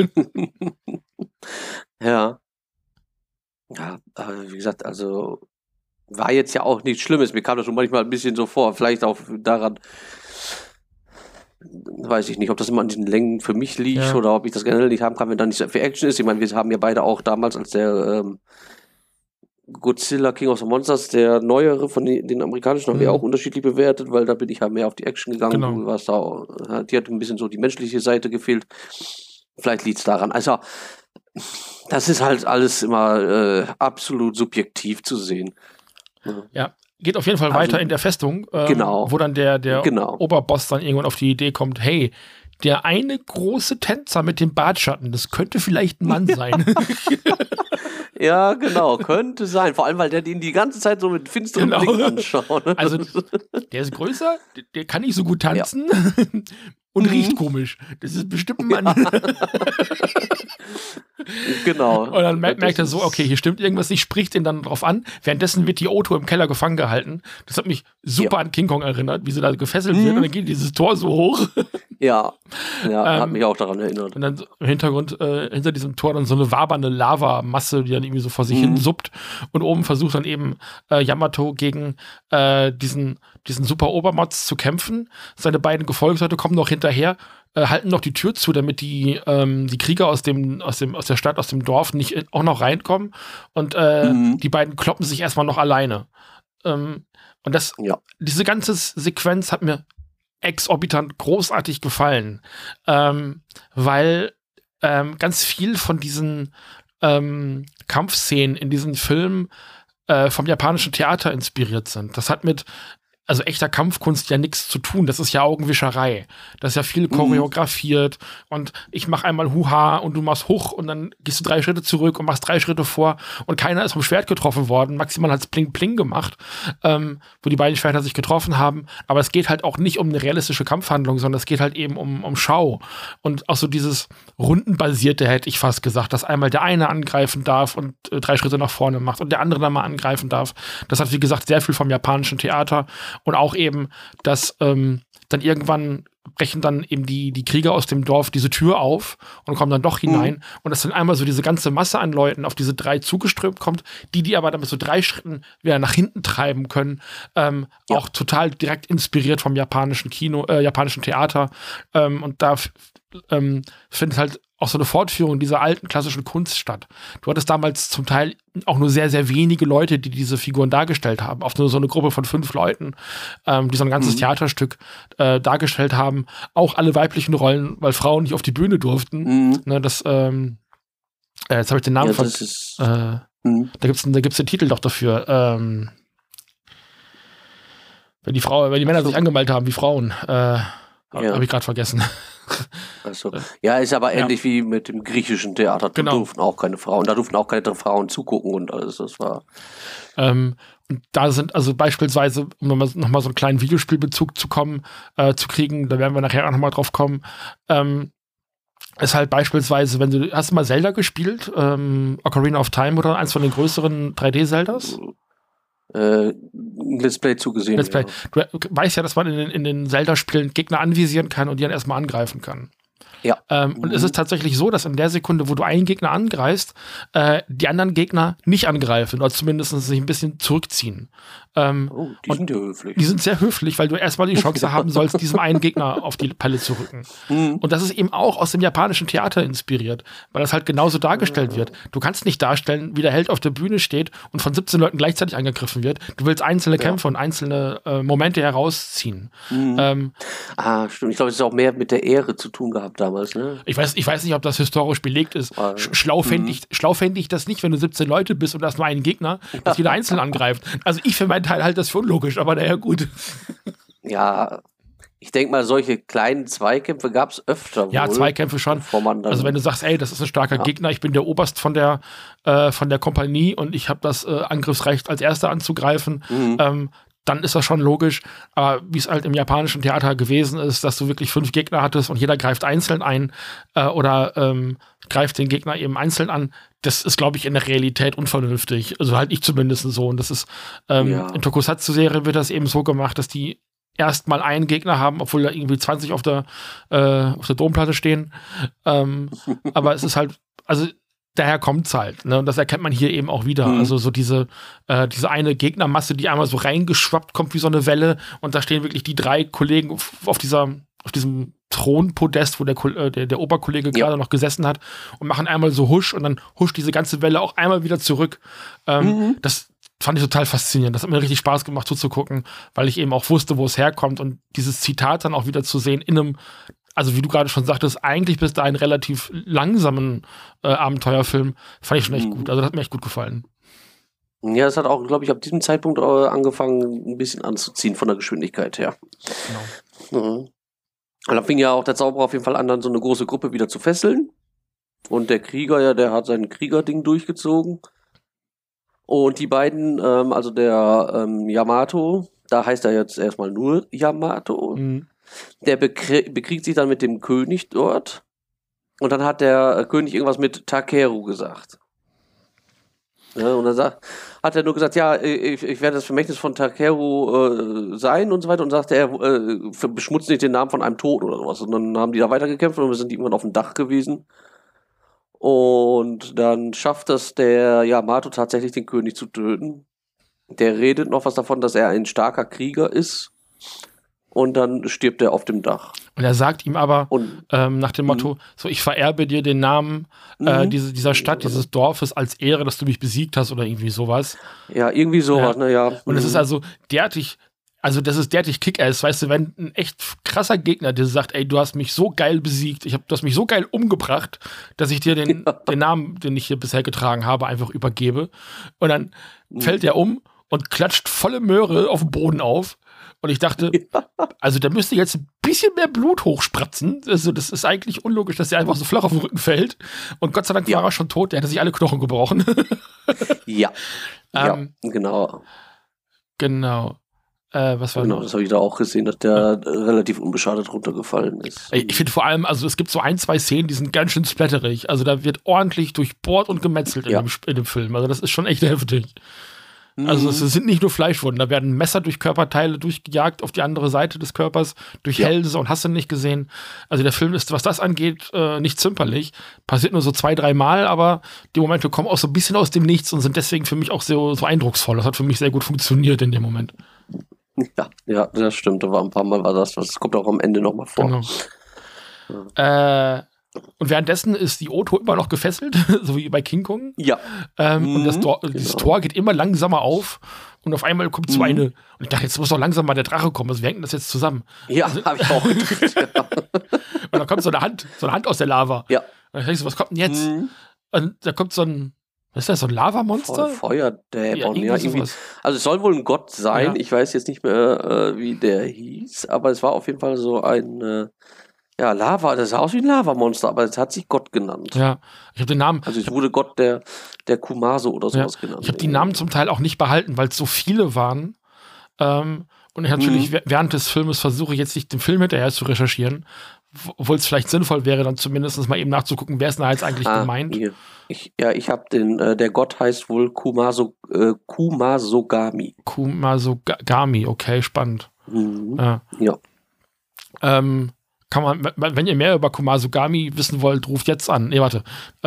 Ja. Ja, wie gesagt, also war jetzt ja auch nichts Schlimmes. Mir kam das schon manchmal ein bisschen so vor. Vielleicht auch daran, weiß ich nicht, ob das immer an diesen Längen für mich liegt oder ob ich das generell nicht haben kann, wenn da nicht so viel Action ist. Ich meine, wir haben ja beide auch damals, als der Godzilla King of the Monsters, der neuere von den amerikanischen, haben wir auch unterschiedlich bewertet, weil da bin ich halt mehr auf die Action gegangen. Genau. Du warst da, die hat ein bisschen so die menschliche Seite gefehlt. Vielleicht liegt es daran. Also, das ist halt alles immer absolut subjektiv zu sehen. Ja. Geht auf jeden Fall weiter in der Festung, wo dann der Oberboss dann irgendwann auf die Idee kommt, hey, der eine große Tänzer mit dem Bartschatten, das könnte vielleicht ein Mann sein. Ja, genau, könnte sein. Vor allem, weil der den die ganze Zeit so mit finsteren Blicken anschaut. Ne? Also, der ist größer, der kann nicht so gut tanzen und riecht komisch. Das ist bestimmt ein Mann. Genau. Und dann merkt er so, okay, hier stimmt irgendwas nicht, spricht ihn dann drauf an. Währenddessen wird die Otto im Keller gefangen gehalten. Das hat mich super an King Kong erinnert, wie sie da gefesselt wird und dann geht dieses Tor so hoch. Ja, hat mich auch daran erinnert. Und dann im Hintergrund, hinter diesem Tor dann so eine wabernde Lavamasse, die dann irgendwie so vor sich hin suppt. Und oben versucht dann eben Yamato gegen diesen super Obermods zu kämpfen. Seine beiden Gefolgsleute kommen noch hinterher, halten noch die Tür zu, damit die Krieger aus der Stadt, aus dem Dorf nicht auch noch reinkommen. Und die beiden kloppen sich erstmal noch alleine. Und diese ganze Sequenz hat mir exorbitant großartig gefallen, weil ganz viel von diesen Kampfszenen in diesem Film vom japanischen Theater inspiriert sind. Das hat mit echter Kampfkunst ja nichts zu tun. Das ist ja Augenwischerei. Das ist ja viel choreografiert und ich mach einmal Huha und du machst Huch und dann gehst du 3 Schritte zurück und machst 3 Schritte vor und keiner ist vom Schwert getroffen worden. Maximal hat's Pling Pling gemacht, wo die beiden Schwerter sich getroffen haben. Aber es geht halt auch nicht um eine realistische Kampfhandlung, sondern es geht halt eben um Schau. Und auch so dieses Rundenbasierte, hätte ich fast gesagt, dass einmal der eine angreifen darf und 3 Schritte nach vorne macht und der andere dann mal angreifen darf. Das hat, wie gesagt, sehr viel vom japanischen Theater. Und auch eben, dass dann irgendwann brechen dann eben die Krieger aus dem Dorf diese Tür auf und kommen dann doch hinein. Und dass dann einmal so diese ganze Masse an Leuten auf diese 3 zugeströmt kommt, die aber dann mit so 3 Schritten wieder nach hinten treiben können. Auch total direkt inspiriert vom japanischen Kino, japanischen Theater. Und da findet halt auch so eine Fortführung dieser alten klassischen Kunst statt. Du hattest damals zum Teil auch nur sehr, sehr wenige Leute, die diese Figuren dargestellt haben. Oft nur so eine Gruppe von 5 Leuten, die so ein ganzes Theaterstück dargestellt haben. Auch alle weiblichen Rollen, weil Frauen nicht auf die Bühne durften. Ne, jetzt habe ich den Namen da gibt's den Titel doch dafür. Wenn die Männer sich angemeldet haben wie Frauen. Habe ich gerade vergessen. Also, ja, ist aber ähnlich wie mit dem griechischen Theater. Da durften auch keine Frauen, da durften auch keine Frauen zugucken und alles. Das war. Und da sind also beispielsweise, um nochmal so einen kleinen Videospielbezug zu kriegen, da werden wir nachher auch nochmal drauf kommen, ist halt beispielsweise, hast du mal Zelda gespielt? Ocarina of Time oder eins von den größeren 3D-Zeldas? ein Let's Play zugesehen. Let's Play. Du weißt ja, dass man in den Zelda-Spielen Gegner anvisieren kann und die dann erstmal angreifen kann. Ja. Und es ist tatsächlich so, dass in der Sekunde, wo du einen Gegner angreifst, die anderen Gegner nicht angreifen oder zumindest sich ein bisschen zurückziehen. Die sind ja höflich. Die sind sehr höflich, weil du erstmal die Chance haben sollst, diesem einen Gegner auf die Pelle zu rücken. Und das ist eben auch aus dem japanischen Theater inspiriert, weil das halt genauso dargestellt wird. Du kannst nicht darstellen, wie der Held auf der Bühne steht und von 17 Leuten gleichzeitig angegriffen wird. Du willst einzelne Kämpfe und einzelne Momente herausziehen. Stimmt. Ich glaube, es ist auch mehr mit der Ehre zu tun gehabt damals. Ne? Ich weiß nicht, ob das historisch belegt ist. Schlau fände ich das nicht, wenn du 17 Leute bist und da ist nur ein Gegner, dass jeder einzeln angreift. Also ich für meinen Teil halte das für unlogisch, aber naja, gut. Ja, ich denke mal, solche kleinen Zweikämpfe gab es öfter. Ja, Zweikämpfe schon. Also wenn du sagst, ey, das ist ein starker Gegner, ich bin der Oberst von der Kompanie und ich habe das Angriffsrecht als Erster anzugreifen, dann ist das schon logisch. Aber wie es halt im japanischen Theater gewesen ist, dass du wirklich 5 Gegner hattest und jeder greift einzeln ein oder greift den Gegner eben einzeln an, das ist, glaube ich, in der Realität unvernünftig. Also halt ich zumindest so. Und das ist in Tokusatsu-Serien wird das eben so gemacht, dass die erstmal einen Gegner haben, obwohl da irgendwie 20 auf der Domplatte stehen. Aber es ist halt, also daher kommt's halt, ne? Und das erkennt man hier eben auch wieder. Also so diese eine Gegnermasse, die einmal so reingeschwappt kommt wie so eine Welle und da stehen wirklich die 3 Kollegen auf diesem Thronpodest, wo der Oberkollege gerade noch gesessen hat und machen einmal so husch und dann huscht diese ganze Welle auch einmal wieder zurück. Das fand ich total faszinierend. Das hat mir richtig Spaß gemacht zuzugucken, weil ich eben auch wusste, wo es herkommt und dieses Zitat dann auch wieder zu sehen in einem, also wie du gerade schon sagtest, eigentlich bis dahin relativ langsamen Abenteuerfilm, fand ich schon echt gut. Also das hat mir echt gut gefallen. Ja, es hat auch, glaube ich, ab diesem Zeitpunkt angefangen, ein bisschen anzuziehen von der Geschwindigkeit her. Genau. Und dann fing ja auch der Zauberer auf jeden Fall an, dann so eine große Gruppe wieder zu fesseln. Und der Krieger, der hat sein Kriegerding durchgezogen. Und die beiden, also der Yamato, da heißt er jetzt erstmal nur Yamato, der bekriegt sich dann mit dem König dort. Und dann hat der König irgendwas mit Takeru gesagt. Ja, und dann hat er nur gesagt, ja, ich werde das Vermächtnis von Takeru sein und so weiter. Und sagte er, beschmutzt nicht den Namen von einem Toten oder sowas. Und dann haben die da weitergekämpft und wir sind irgendwann auf dem Dach gewesen. Und dann schafft es der Yamato tatsächlich, den König zu töten. Der redet noch was davon, dass er ein starker Krieger ist. Und dann stirbt er auf dem Dach. Und er sagt ihm aber nach dem Motto, so, ich vererbe dir den Namen dieser Stadt, dieses Dorfes als Ehre, dass du mich besiegt hast oder irgendwie sowas. Ja, irgendwie sowas, ja. Und es ist also derartig, das ist derartig Kick-Ass, weißt du, wenn ein echt krasser Gegner dir sagt, ey, du hast mich so geil besiegt, du hast mich so geil umgebracht, dass ich dir den Namen, den ich hier bisher getragen habe, einfach übergebe. Und dann fällt er um und klatscht volle Möhre auf den Boden auf. Und ich dachte, also da müsste jetzt ein bisschen mehr Blut hochspratzen. Also das ist eigentlich unlogisch, dass der einfach so flach auf den Rücken fällt. Und Gott sei Dank war er schon tot, der hätte sich alle Knochen gebrochen. Ja, genau. Genau. Was war das habe ich da auch gesehen, dass der relativ unbeschadet runtergefallen ist. Ich finde vor allem, also es gibt so 1, 2 Szenen, die sind ganz schön splatterig. Also da wird ordentlich durchbohrt und gemetzelt in dem Film. Also das ist schon echt heftig. Also es sind nicht nur Fleischwunden, da werden Messer durch Körperteile durchgejagt auf die andere Seite des Körpers, durch Hälse und hast du nicht gesehen. Also der Film ist, was das angeht, nicht zimperlich. Passiert nur so 2, 3 Mal, aber die Momente kommen auch so ein bisschen aus dem Nichts und sind deswegen für mich auch so eindrucksvoll. Das hat für mich sehr gut funktioniert in dem Moment. Ja, das stimmt. Da war ein paar Mal das kommt auch am Ende nochmal vor. Genau. Und währenddessen ist die Oto immer noch gefesselt, so wie bei King Kong. Ja. Und dieses Tor geht immer langsamer auf und auf einmal kommt so eine. Und ich dachte, jetzt muss doch langsam mal der Drache kommen. Also wir hängen das jetzt zusammen. Ja, habe ich auch gedacht. Und dann kommt so eine Hand aus der Lava. Ja. Und dann denkst du, was kommt denn jetzt? Und da kommt so ein. Was ist das, so ein Lavamonster? Feuerdämon, irgendwie. Also es soll wohl ein Gott sein. Ja. Ich weiß jetzt nicht mehr, wie der hieß, aber es war auf jeden Fall so ein. Lava, das sah aus wie ein Lavamonster, aber es hat sich Gott genannt. Ja, ich habe den Namen. Also es wurde Gott der Kumaso oder sowas genannt. Ich habe die Namen zum Teil auch nicht behalten, weil es so viele waren. Und natürlich während des Filmes versuche ich jetzt nicht den Film hinterher zu recherchieren, obwohl es vielleicht sinnvoll wäre, dann zumindest mal eben nachzugucken, wer ist denn da jetzt eigentlich gemeint. Hier. Ich habe der Gott heißt wohl Kumasogami. Kumasogami, okay, spannend. Ja. Kann man, wenn ihr mehr über Kumasogami wissen wollt, ruft jetzt an. Nee, warte.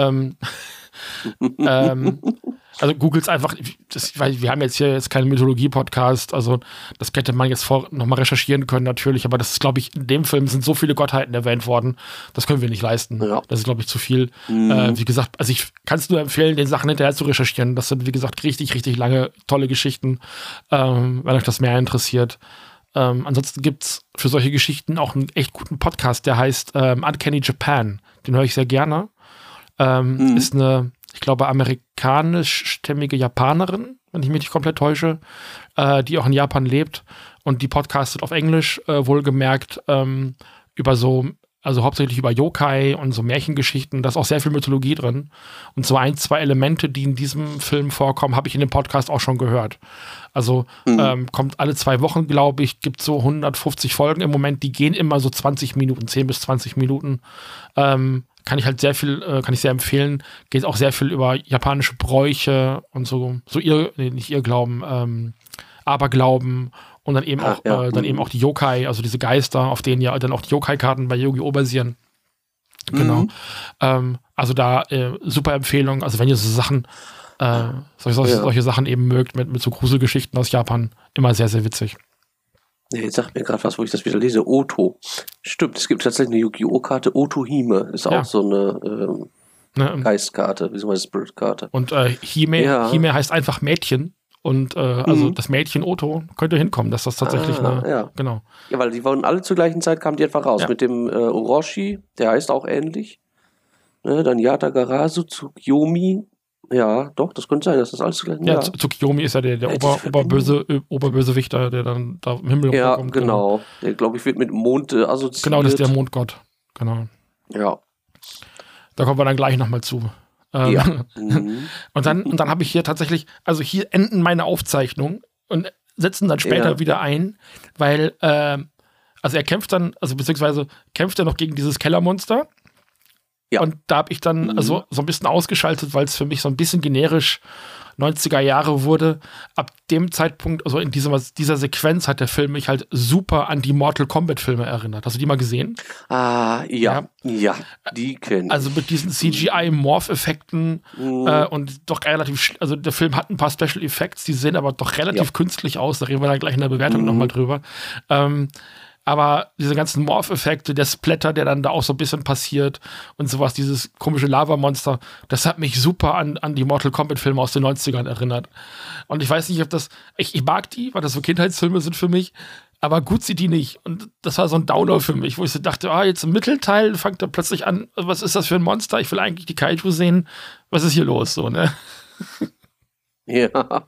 Also googelt einfach, weil wir haben jetzt hier keinen Mythologie-Podcast, also das hätte man jetzt nochmal recherchieren können natürlich, aber das ist, glaube ich, in dem Film sind so viele Gottheiten erwähnt worden, das können wir nicht leisten. Ja. Das ist, glaube ich, zu viel. Wie gesagt, also ich kann es nur empfehlen, den Sachen hinterher zu recherchieren. Das sind, wie gesagt, richtig, richtig lange, tolle Geschichten, wenn euch das mehr interessiert. Ansonsten gibt es für solche Geschichten auch einen echt guten Podcast, der heißt Uncanny Japan. Den höre ich sehr gerne. Ist eine, ich glaube, amerikanischstämmige Japanerin, wenn ich mich nicht komplett täusche, die auch in Japan lebt und die podcastet auf Englisch, wohlgemerkt, über so, also hauptsächlich über Yokai und so Märchengeschichten. Da ist auch sehr viel Mythologie drin. Und so 1, 2 Elemente, die in diesem Film vorkommen, habe ich in dem Podcast auch schon gehört. Also kommt alle 2 Wochen, glaube ich, gibt so 150 Folgen im Moment, die gehen immer so 20 Minuten, 10 bis 20 Minuten. Kann ich sehr empfehlen. Geht auch sehr viel über japanische Bräuche und nicht ihr Glauben, Aberglauben und dann eben dann eben auch die Yokai, also diese Geister, auf denen ja dann auch die Yokai-Karten bei Yu-Gi-Oh! Basieren. Genau. Also da super Empfehlung. Also wenn ihr so Sachen, solche Sachen eben mögt, mit so Gruselgeschichten aus Japan, immer sehr, sehr witzig. Nee, jetzt sagt mir gerade was, wo ich das wieder lese. Oto. Stimmt, es gibt tatsächlich eine Yu-Gi-Oh!-Karte. Oto-Hime ist auch so eine Geistkarte, beziehungsweise Spirit-Karte. Und Hime heißt einfach Mädchen. Und also das Mädchen Oto könnte hinkommen, dass das tatsächlich genau. Ja, weil die waren alle zur gleichen Zeit, kamen die einfach raus. Ja. Mit dem Orochi, der heißt auch ähnlich. Ne, dann Yatagarasu, Tsukiyomi. Ja, doch, das könnte sein, dass das alles gleich ist. Ja, Tsukiyomi ist ja der Oberbösewichter, der dann da im Himmel rumkommt. Ja, genau. Der, glaube ich, wird mit Mond assoziiert. Genau, das ist der Mondgott. Genau. Ja. Da kommen wir dann gleich nochmal zu. Und dann habe ich hier tatsächlich, also hier enden meine Aufzeichnungen und setzen dann später wieder ein, weil, also er kämpft dann, also beziehungsweise kämpft er noch gegen dieses Kellermonster. Ja. Und da habe ich dann so ein bisschen ausgeschaltet, weil es für mich so ein bisschen generisch 90er Jahre wurde. Ab dem Zeitpunkt, also in dieser Sequenz hat der Film mich halt super an die Mortal Kombat Filme erinnert. Hast du die mal gesehen? Ja, die kenne ich. Also mit diesen CGI-Morph-Effekten und doch relativ, also der Film hat ein paar Special Effects, die sehen aber doch relativ künstlich aus. Da reden wir dann gleich in der Bewertung nochmal drüber. Aber diese ganzen Morph-Effekte, der Splatter, der dann da auch so ein bisschen passiert und sowas, dieses komische Lava-Monster, das hat mich super an die Mortal Kombat-Filme aus den 90ern erinnert. Und ich weiß nicht, ob das, ich mag die, weil das so Kindheitsfilme sind für mich, aber gut sieht die nicht. Und das war so ein Downer für mich, wo ich so dachte, jetzt im Mittelteil fängt er plötzlich an, was ist das für ein Monster? Ich will eigentlich die Kaiju sehen. Was ist hier los? So, ne? Ja.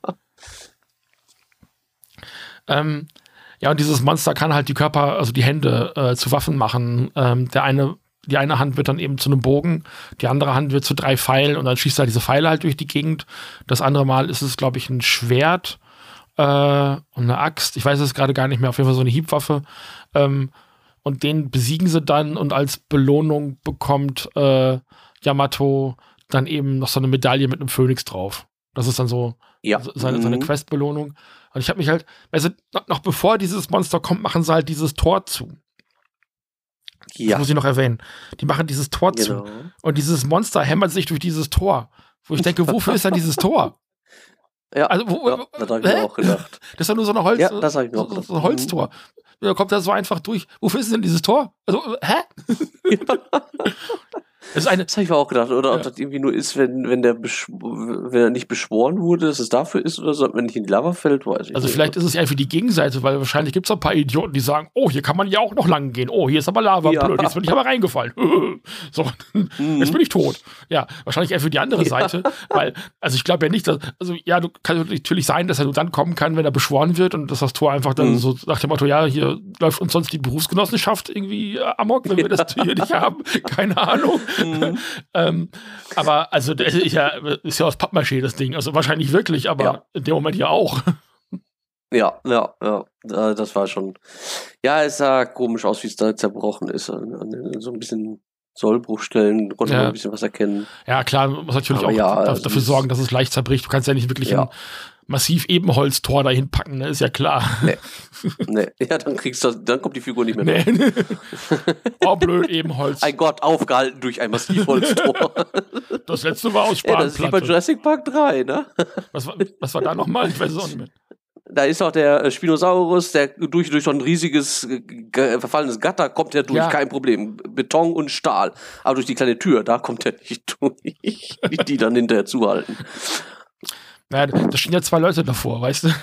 Ja, und dieses Monster kann halt die Hände zu Waffen machen. Die eine Hand wird dann eben zu einem Bogen, die andere Hand wird zu 3 Pfeilen und dann schießt er diese Pfeile halt durch die Gegend. Das andere Mal ist es, glaube ich, ein Schwert und eine Axt. Ich weiß es gerade gar nicht mehr, auf jeden Fall so eine Hiebwaffe. Und den besiegen sie dann und als Belohnung bekommt Yamato dann eben noch so eine Medaille mit einem Phönix drauf. Das ist dann so seine Quest-Belohnung. Und ich habe mich halt, also noch bevor dieses Monster kommt, machen sie halt dieses Tor zu. Ja. Das muss ich noch erwähnen. Die machen dieses Tor zu. Und dieses Monster hämmert sich durch dieses Tor. Wo ich denke, wofür ist dann dieses Tor? Ja, also, das habe ich mir auch gedacht. Das ist ja nur so ein das habe ich mir auch gedacht. So ein Holztor. Da kommt das so einfach durch. Wofür ist denn dieses Tor? Also, hä? Das habe ich mir auch gedacht, oder ob das irgendwie nur ist, wenn er nicht beschworen wurde, dass es dafür ist, oder so, ob man nicht in die Lava fällt, weiß ich Also nicht. vielleicht ist es ja für die Gegenseite, weil wahrscheinlich gibt es ein paar Idioten, die sagen, hier kann man ja auch noch lang gehen. Hier ist aber Lava, blöd, jetzt bin ich aber reingefallen. So, jetzt bin ich tot. Ja, wahrscheinlich eher für die andere Seite, weil, also ich glaube ja nicht, dass, du kann natürlich sein, dass er nur dann kommen kann, wenn er beschworen wird und dass das Tor einfach dann so nach dem Motto, hier läuft uns sonst die Berufsgenossenschaft irgendwie amok, wenn wir das hier nicht haben. Keine Ahnung. Aber also ist ja aus Pappmaché das Ding, also wahrscheinlich wirklich, aber in dem Moment ja auch. Ja. Das war schon. Ja, es sah komisch aus, wie es da zerbrochen ist. So ein bisschen Sollbruchstellen konnte man ein bisschen was erkennen. Ja, klar, man muss natürlich Aber auch ja, dafür sorgen, dass es leicht zerbricht. Du kannst ja nicht wirklich ein massiv Ebenholztor dahin packen, ne? Ist ja klar. Nee. Ja, dann kommt die Figur nicht mehr durch. Nee. Oh, blöd, Ebenholz. Ein Gott aufgehalten durch ein Massivholztor. Das letzte war aus Spanplatte. Das ist wie bei Jurassic Park 3, ne? Was war da nochmal? Ich weiß es auch nicht mehr. Da ist auch der Spinosaurus, der durch so ein riesiges, verfallenes Gatter kommt er durch, kein Problem. Beton und Stahl. Aber durch die kleine Tür, da kommt er nicht durch. Die dann hinterher zuhalten. Naja, da stehen ja 2 Leute davor, weißt du?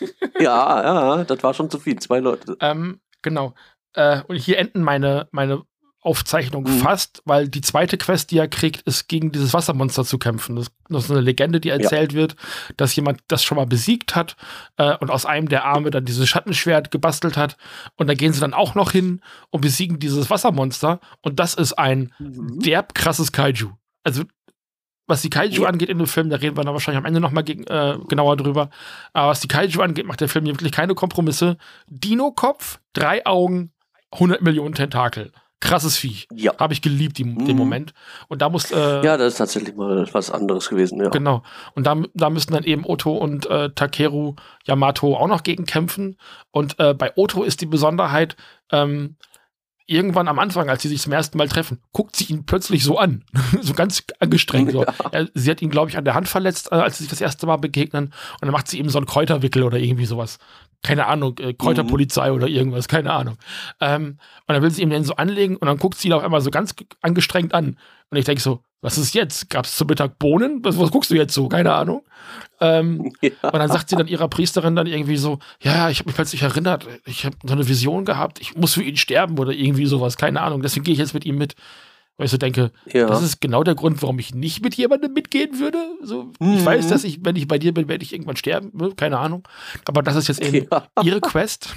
Ja, das war schon zu viel, 2 Leute. Genau. Und hier enden meine Aufzeichnung fast, weil die zweite Quest, die er kriegt, ist gegen dieses Wassermonster zu kämpfen. Das ist eine Legende, die erzählt wird, dass jemand das schon mal besiegt hat und aus einem der Arme dann dieses Schattenschwert gebastelt hat. Und da gehen sie dann auch noch hin und besiegen dieses Wassermonster. Und das ist ein derb krasses Kaiju. Also was die Kaiju angeht in dem Film, da reden wir dann wahrscheinlich am Ende nochmal genauer drüber. Aber was die Kaiju angeht, macht der Film hier wirklich keine Kompromisse. Dino-Kopf, 3 Augen, 100 Millionen Tentakel. Krasses Vieh. Ja. Habe ich geliebt, den Moment. Und da muss. Ja, das ist tatsächlich mal was anderes gewesen, ja. Genau. Und da müssen dann eben Otto und Takeru Yamato auch noch gegen kämpfen. Und bei Otto ist die Besonderheit, irgendwann am Anfang, als sie sich zum ersten Mal treffen, guckt sie ihn plötzlich so an. So ganz angestrengt. So. Sie hat ihn, glaube ich, an der Hand verletzt, als sie sich das erste Mal begegnen. Und dann macht sie ihm so einen Kräuterwickel oder irgendwie sowas. Keine Ahnung, Kräuterpolizei oder irgendwas, keine Ahnung. Und dann will sie ihm den so anlegen und dann guckt sie ihn auf einmal so ganz angestrengt an. Und ich denke so, was ist jetzt? Gab es zum Mittag Bohnen? Was guckst du jetzt so? Keine Ahnung. Und dann sagt sie dann ihrer Priesterin dann irgendwie so, ja, ich habe mich plötzlich erinnert, ich habe so eine Vision gehabt, ich muss für ihn sterben oder irgendwie sowas, keine Ahnung. Deswegen gehe ich jetzt mit ihm mit. Weil ich so denke, das ist genau der Grund, warum ich nicht mit jemandem mitgehen würde. So, ich weiß, dass wenn ich bei dir bin, werde ich irgendwann sterben. Keine Ahnung. Aber das ist jetzt eben ihre Quest.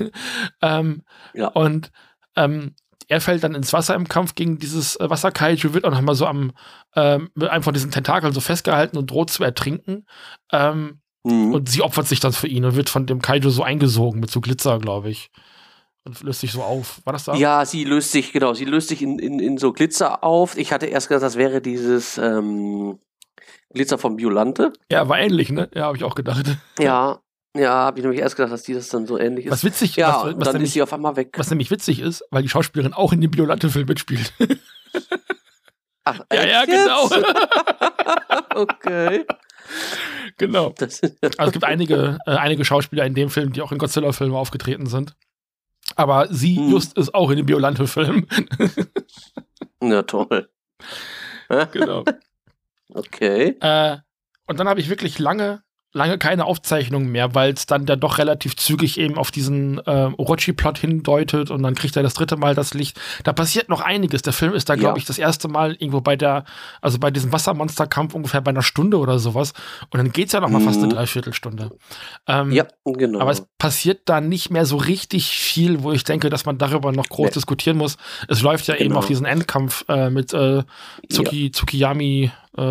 Und er fällt dann ins Wasser im Kampf gegen dieses Wasserkaiju, wird auch noch mal so mit einem von diesen Tentakeln so festgehalten und droht zu ertrinken. Und sie opfert sich dann für ihn und wird von dem Kaiju so eingesogen mit so Glitzer, glaube ich. Und löst sich so auf. War das da? Ja, sie löst sich in so Glitzer auf. Ich hatte erst gedacht, das wäre dieses Glitzer von Biolante. Ja, war ähnlich, ne? Ja, habe ich auch gedacht. Ja, habe ich nämlich erst gedacht, dass die das dann so ähnlich ist. Was witzig ist. Und dann ist sie auf einmal weg. Was nämlich witzig ist, weil die Schauspielerin auch in dem Biolante-Film mitspielt. Ach, ja, genau. Okay. Genau. Also es gibt einige Schauspieler in dem Film, die auch in Godzilla-Filmen aufgetreten sind. Aber sie just ist auch in dem Biolante-Film. Na toll. Genau. Okay. Und dann habe ich wirklich lange keine Aufzeichnungen mehr, weil es dann doch relativ zügig eben auf diesen Orochi-Plot hindeutet und dann kriegt er das 3. Mal das Licht. Da passiert noch einiges. Der Film ist da, glaube ich, das erste Mal irgendwo bei diesem Wassermonsterkampf ungefähr bei 1 Stunde oder sowas. Und dann geht es ja noch mal fast eine Dreiviertelstunde. Genau. Aber es passiert da nicht mehr so richtig viel, wo ich denke, dass man darüber noch groß diskutieren muss. Es läuft ja eben auf diesen Endkampf mit Tsukiyomi.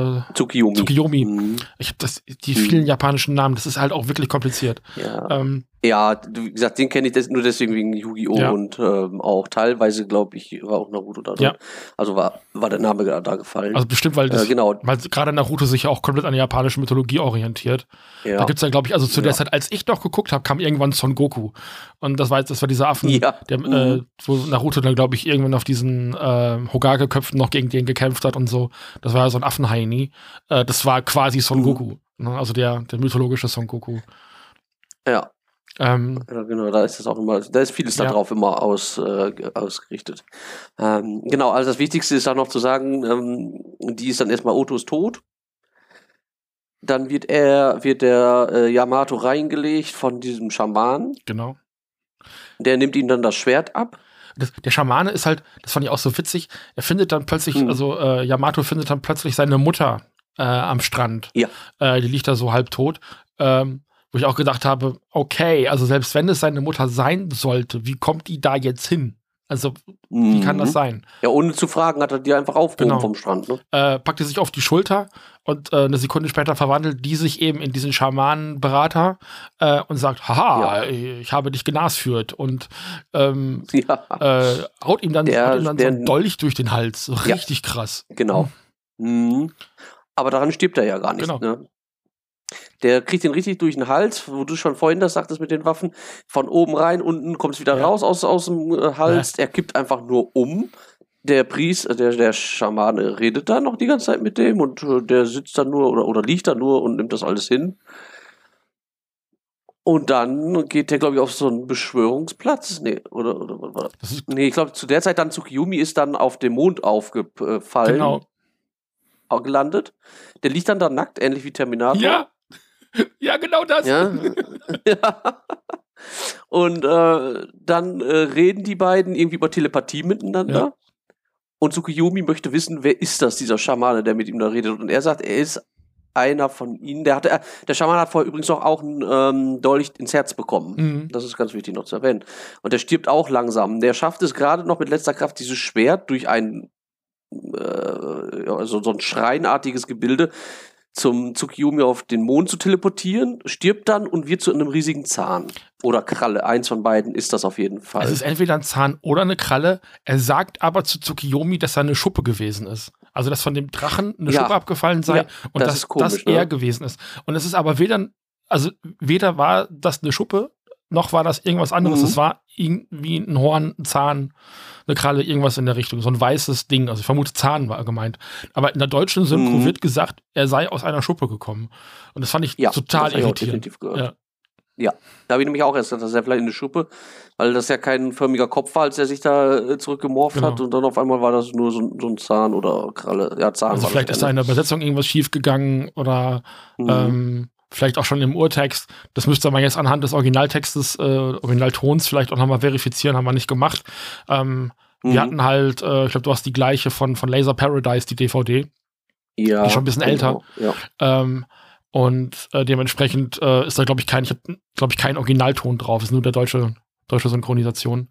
Ich habe die vielen japanischen Namen, das ist halt auch wirklich kompliziert. Ja, wie gesagt, den kenne ich nur deswegen wegen Yu-Gi-Oh! Und auch teilweise, glaube ich, war auch Naruto da drin. Ja. Also war der Name da gefallen. Also bestimmt, weil gerade Naruto sich ja auch komplett an der japanischen Mythologie orientiert. Ja. Da gibt es ja, glaube ich, also zu der Zeit, als ich noch geguckt habe, kam irgendwann Son Goku. Und das war dieser Affen, wo Naruto dann, glaube ich, irgendwann auf diesen Hokage-Köpfen noch gegen den gekämpft hat und so. Das war ja so ein Affenheini. Das war quasi Son Goku. Ne? Also der mythologische Son Goku. Ja. Genau, da ist das auch immer, da ist vieles darauf immer ausgerichtet. Genau, also das Wichtigste ist dann noch zu sagen, die ist dann erstmal Ottos tot. Dann wird der Yamato reingelegt von diesem Schaman. Genau. Der nimmt ihm dann das Schwert ab. Der Schamane ist halt, das fand ich auch so witzig, er findet dann plötzlich, Yamato findet dann plötzlich seine Mutter am Strand. Ja. Die liegt da so halb tot. Wo ich auch gedacht habe, okay, also selbst wenn es seine Mutter sein sollte, wie kommt die da jetzt hin? Also, wie kann das sein? Ja, ohne zu fragen, hat er die einfach aufgehoben vom Strand. Ne? Packt sich auf die Schulter und eine Sekunde später verwandelt die sich eben in diesen Schamanenberater und sagt, haha, ich habe dich genasführt und haut ihm dann so einen Dolch durch den Hals. So richtig krass. Genau. Aber daran stirbt er ja gar nicht. Genau. Ne? Der kriegt ihn richtig durch den Hals, wo du schon vorhin das sagtest mit den Waffen. Von oben rein, unten kommt es wieder raus aus dem Hals. Er kippt einfach nur um. Der Priester, der Schamane redet da noch die ganze Zeit mit dem und der sitzt dann nur oder liegt da nur und nimmt das alles hin. Und dann geht der, glaube ich, auf so einen Beschwörungsplatz. Nee, oder ich glaube, zu der Zeit dann Tsukiyomi ist dann auf dem Mond aufgefallen. Genau. Gelandet. Der liegt dann da nackt, ähnlich wie Terminator. Ja, genau das. Ja. Und dann reden die beiden irgendwie über Telepathie miteinander. Ja. Und Tsukiyomi möchte wissen, wer ist das, dieser Schamane, der mit ihm da redet. Und er sagt, er ist einer von ihnen. Der Schamane hat vorher übrigens auch einen Dolch ins Herz bekommen. Das ist ganz wichtig noch zu erwähnen. Und der stirbt auch langsam. Der schafft es gerade noch mit letzter Kraft, dieses Schwert durch ein so ein schreinartiges Gebilde zum Tsukiyomi auf den Mond zu teleportieren, stirbt dann und wird zu einem riesigen Zahn. Oder Kralle. Eins von beiden ist das auf jeden Fall. Es ist entweder ein Zahn oder eine Kralle. Er sagt aber zu Tsukiyomi, dass er eine Schuppe gewesen ist. Also, dass von dem Drachen eine Schuppe abgefallen sei und dass das er gewesen ist. Und es ist aber weder war das eine Schuppe, noch war das irgendwas anderes. Es war irgendwie ein Horn, ein Zahn, eine Kralle, irgendwas in der Richtung. So ein weißes Ding. Also ich vermute, Zahn war gemeint. Aber in der deutschen Synchro wird gesagt, er sei aus einer Schuppe gekommen. Und das fand ich total irritierend. Ja, da habe ich nämlich auch erst gedacht, das ist ja vielleicht eine Schuppe, weil das ja kein förmiger Kopf war, als er sich da zurückgemorpht hat. Und dann auf einmal war das nur so ein Zahn oder Kralle. Ja, Zahn. Also vielleicht ist da in der Übersetzung irgendwas schiefgegangen oder vielleicht auch schon im Urtext. Das müsste man jetzt anhand des Originaltextes, Originaltons vielleicht auch nochmal verifizieren, haben wir nicht gemacht. Wir hatten halt, ich glaube, du hast die gleiche von Laser Paradise, die DVD. Ja. Die ist schon ein bisschen älter. Ja. Und dementsprechend ist da, glaube ich, kein Originalton drauf. Ist nur der deutsche Synchronisation.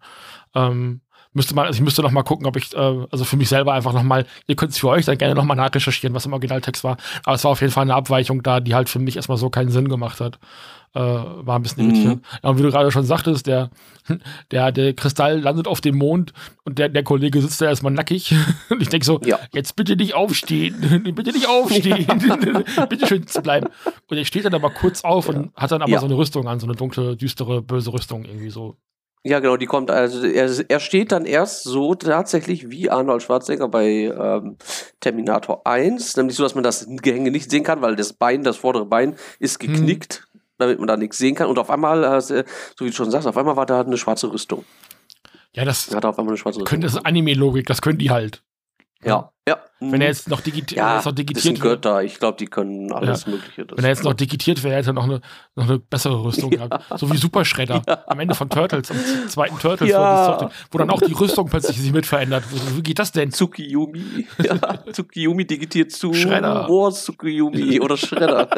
Ich müsste noch mal gucken, ob ich, also für mich selber einfach noch mal, ihr könnt es für euch dann gerne noch mal nachrecherchieren, was im Originaltext war. Aber es war auf jeden Fall eine Abweichung da, die halt für mich erstmal so keinen Sinn gemacht hat. War ein bisschen irritierend. Ja, und wie du gerade schon sagtest, der Kristall landet auf dem Mond und der Kollege sitzt da erstmal nackig. Und ich denke so, jetzt bitte nicht aufstehen. Bitte nicht aufstehen. Bitte schön zu bleiben. Und er steht dann aber kurz auf und hat dann aber so eine Rüstung an, so eine dunkle, düstere, böse Rüstung irgendwie so. Ja, genau, die kommt, also er steht dann erst so tatsächlich wie Arnold Schwarzenegger bei Terminator 1, nämlich so, dass man das Gehänge nicht sehen kann, weil das vordere Bein ist geknickt, damit man da nichts sehen kann. Und auf einmal, so wie du schon sagst, auf einmal war da eine schwarze Rüstung. Ja, das ist Anime-Logik, das können die halt. Ja. Wenn er jetzt noch digitiert das sind Götter, ich glaube, die können alles Mögliche. Wenn er jetzt noch digitiert wäre, hätte er noch eine bessere Rüstung gehabt. So wie Super Shredder am Ende von Turtles, am zweiten Turtles, wo dann auch die Rüstung plötzlich sich mit verändert. Wie geht das denn? Tsukiyomi. Tsukiyomi digitiert zu Shredder. Wars Tsukiyomi oder Shredder.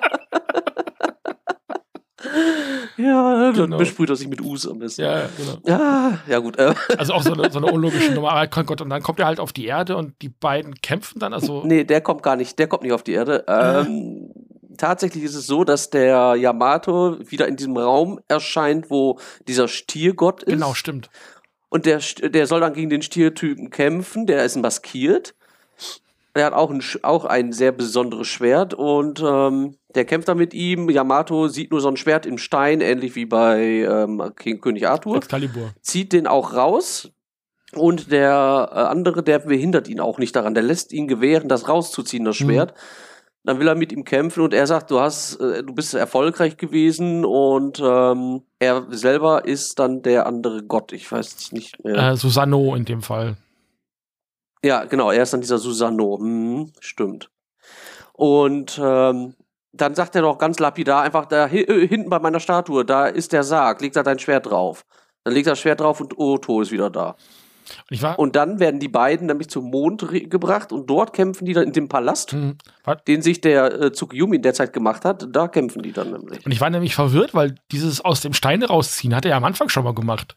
Ja, dann besprüht er sich mit Us am besten. Ja, genau. Ja, gut. Also auch so eine unlogische Nummer. Aber Gott, und dann kommt er halt auf die Erde und die beiden kämpfen dann. Also nee, der kommt nicht auf die Erde. Tatsächlich ist es so, dass der Yamato wieder in diesem Raum erscheint, wo dieser Stiergott ist. Genau, stimmt. Und der soll dann gegen den Stiertypen kämpfen. Der ist maskiert. Der hat auch ein sehr besonderes Schwert und der kämpft da mit ihm. Yamato sieht nur so ein Schwert im Stein, ähnlich wie bei König Arthur. Excalibur. Zieht den auch raus und der andere, der behindert ihn auch nicht daran. Der lässt ihn gewähren, das rauszuziehen, das Schwert. Dann will er mit ihm kämpfen und er sagt, du bist erfolgreich gewesen und er selber ist dann der andere Gott. Ich weiß es nicht mehr. Susanoo in dem Fall. Ja, genau, er ist dann dieser Susanoo. Stimmt. Und dann sagt er doch ganz lapidar einfach, da hinten bei meiner Statue, da ist der Sarg, leg da dein Schwert drauf. Dann legt er das Schwert drauf und Oto ist wieder da. Und dann werden die beiden nämlich zum Mond gebracht und dort kämpfen die dann in dem Palast, den sich der Tsukiyomi in der Zeit gemacht hat. Da kämpfen die dann nämlich. Und ich war nämlich verwirrt, weil dieses aus dem Stein rausziehen hat er ja am Anfang schon mal gemacht.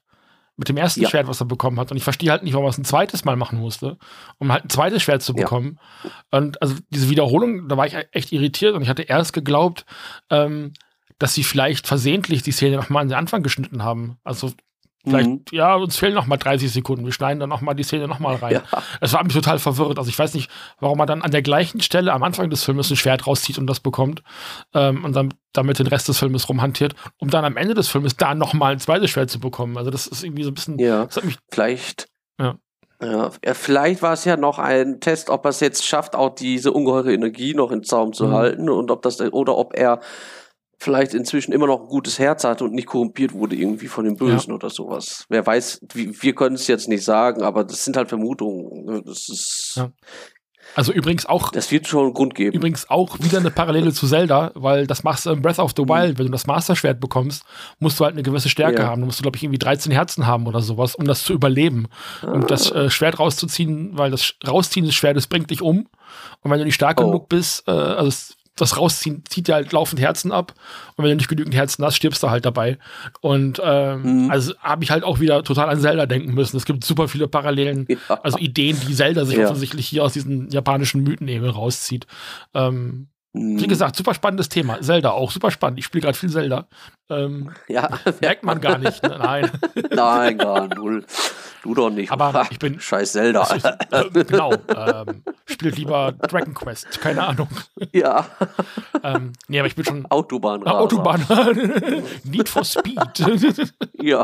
mit dem ersten Schwert, was er bekommen hat. Und ich verstehe halt nicht, warum er es ein zweites Mal machen musste, um halt ein zweites Schwert zu bekommen. Und also diese Wiederholung, da war ich echt irritiert und ich hatte erst geglaubt, dass sie vielleicht versehentlich die Szene nochmal an den Anfang geschnitten haben. Also vielleicht, uns fehlen noch mal 30 Sekunden. Wir schneiden dann noch mal die Szene noch mal rein. Es war mich total verwirrt. Also ich weiß nicht, warum man dann an der gleichen Stelle am Anfang des Filmes ein Schwert rauszieht und das bekommt und dann damit den Rest des Filmes rumhantiert, um dann am Ende des Filmes da noch mal ein zweites Schwert zu bekommen. Also das ist irgendwie so ein bisschen... Das hat mich vielleicht... vielleicht war es ja noch ein Test, ob er es jetzt schafft, auch diese ungeheure Energie noch in Zaum zu halten und ob er vielleicht inzwischen immer noch ein gutes Herz hatte und nicht korrumpiert wurde irgendwie von den Bösen oder sowas. Wer weiß, wir können es jetzt nicht sagen, aber das sind halt Vermutungen. Das ist... Also übrigens auch... Das wird schon einen Grund geben. Übrigens auch wieder eine Parallele zu Zelda, weil das machst du in Breath of the Wild, wenn du das Master-Schwert bekommst, musst du halt eine gewisse Stärke haben. Du musst, glaube ich, irgendwie 13 Herzen haben oder sowas, um das zu überleben. Und das Schwert rauszuziehen, weil das Rausziehen des Schwertes bringt dich um. Und wenn du nicht stark genug bist, das Rausziehen zieht dir halt laufend Herzen ab. Und wenn du nicht genügend Herzen hast, stirbst du halt dabei. Und also habe ich halt auch wieder total an Zelda denken müssen. Es gibt super viele Parallelen, also Ideen, die Zelda sich offensichtlich hier aus diesen japanischen Mythen eben rauszieht. Wie gesagt, super spannendes Thema. Zelda auch, super spannend. Ich spiele gerade viel Zelda. Merkt man gar nicht. Nein. Nein, gar null. Du doch nicht. Aber ich bin... Scheiß Zelda. Genau. Spielt lieber Dragon Quest. Keine Ahnung. Ja. Nee, aber ich bin schon... Autobahn. Need for Speed. Ja.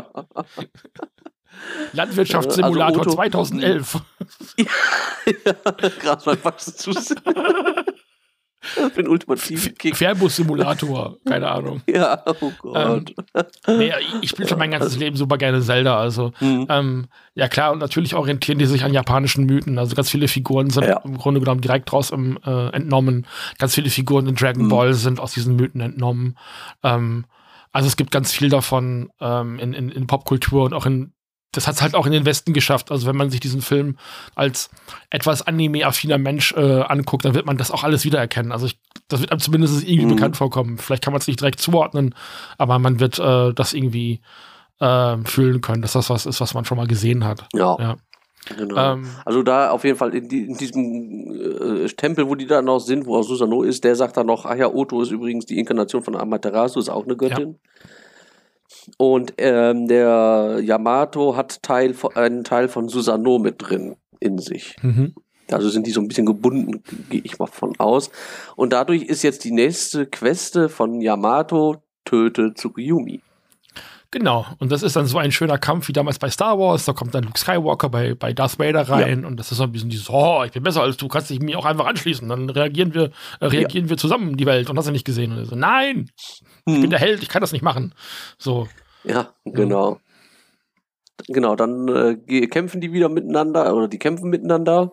Landwirtschaftssimulator also 2011. Gerade mal wachsen zu sehen. Für den ultimativen Kick. Fernbus-Simulator, keine Ahnung. Ja, oh Gott. Nee, ich spiele schon mein ganzes Leben super gerne Zelda. Also, ja klar, und natürlich orientieren die sich an japanischen Mythen. Also ganz viele Figuren sind im Grunde genommen direkt draus entnommen. Ganz viele Figuren in Dragon Ball sind aus diesen Mythen entnommen. Also es gibt ganz viel davon in Popkultur und auch das hat es halt auch in den Westen geschafft. Also wenn man sich diesen Film als etwas anime-affiner Mensch anguckt, dann wird man das auch alles wiedererkennen. Also das wird einem zumindest irgendwie bekannt vorkommen. Vielleicht kann man es nicht direkt zuordnen, aber man wird das irgendwie fühlen können, dass das was ist, was man schon mal gesehen hat. Ja. Genau. Also da auf jeden Fall in diesem Tempel, wo die da noch sind, wo auch Susanoo ist, der sagt dann noch, ach ja, Oto ist übrigens die Inkarnation von Amaterasu, ist auch eine Göttin. Ja. Und der Yamato hat einen Teil von Susanoo mit drin in sich. Also sind die so ein bisschen gebunden, gehe ich mal von aus. Und dadurch ist jetzt die nächste Queste von Yamato, töte Tsukuyomi. Genau, und das ist dann so ein schöner Kampf wie damals bei Star Wars. Da kommt dann Luke Skywalker bei Darth Vader rein und das ist so ein bisschen dieses, ich bin besser als du, kannst dich mir auch einfach anschließen. Dann reagieren wir zusammen, die Welt, und hast du nicht gesehen. Und so, nein, ich bin der Held, ich kann das nicht machen. So. Ja, genau. Genau, dann kämpfen die wieder miteinander, oder die kämpfen miteinander.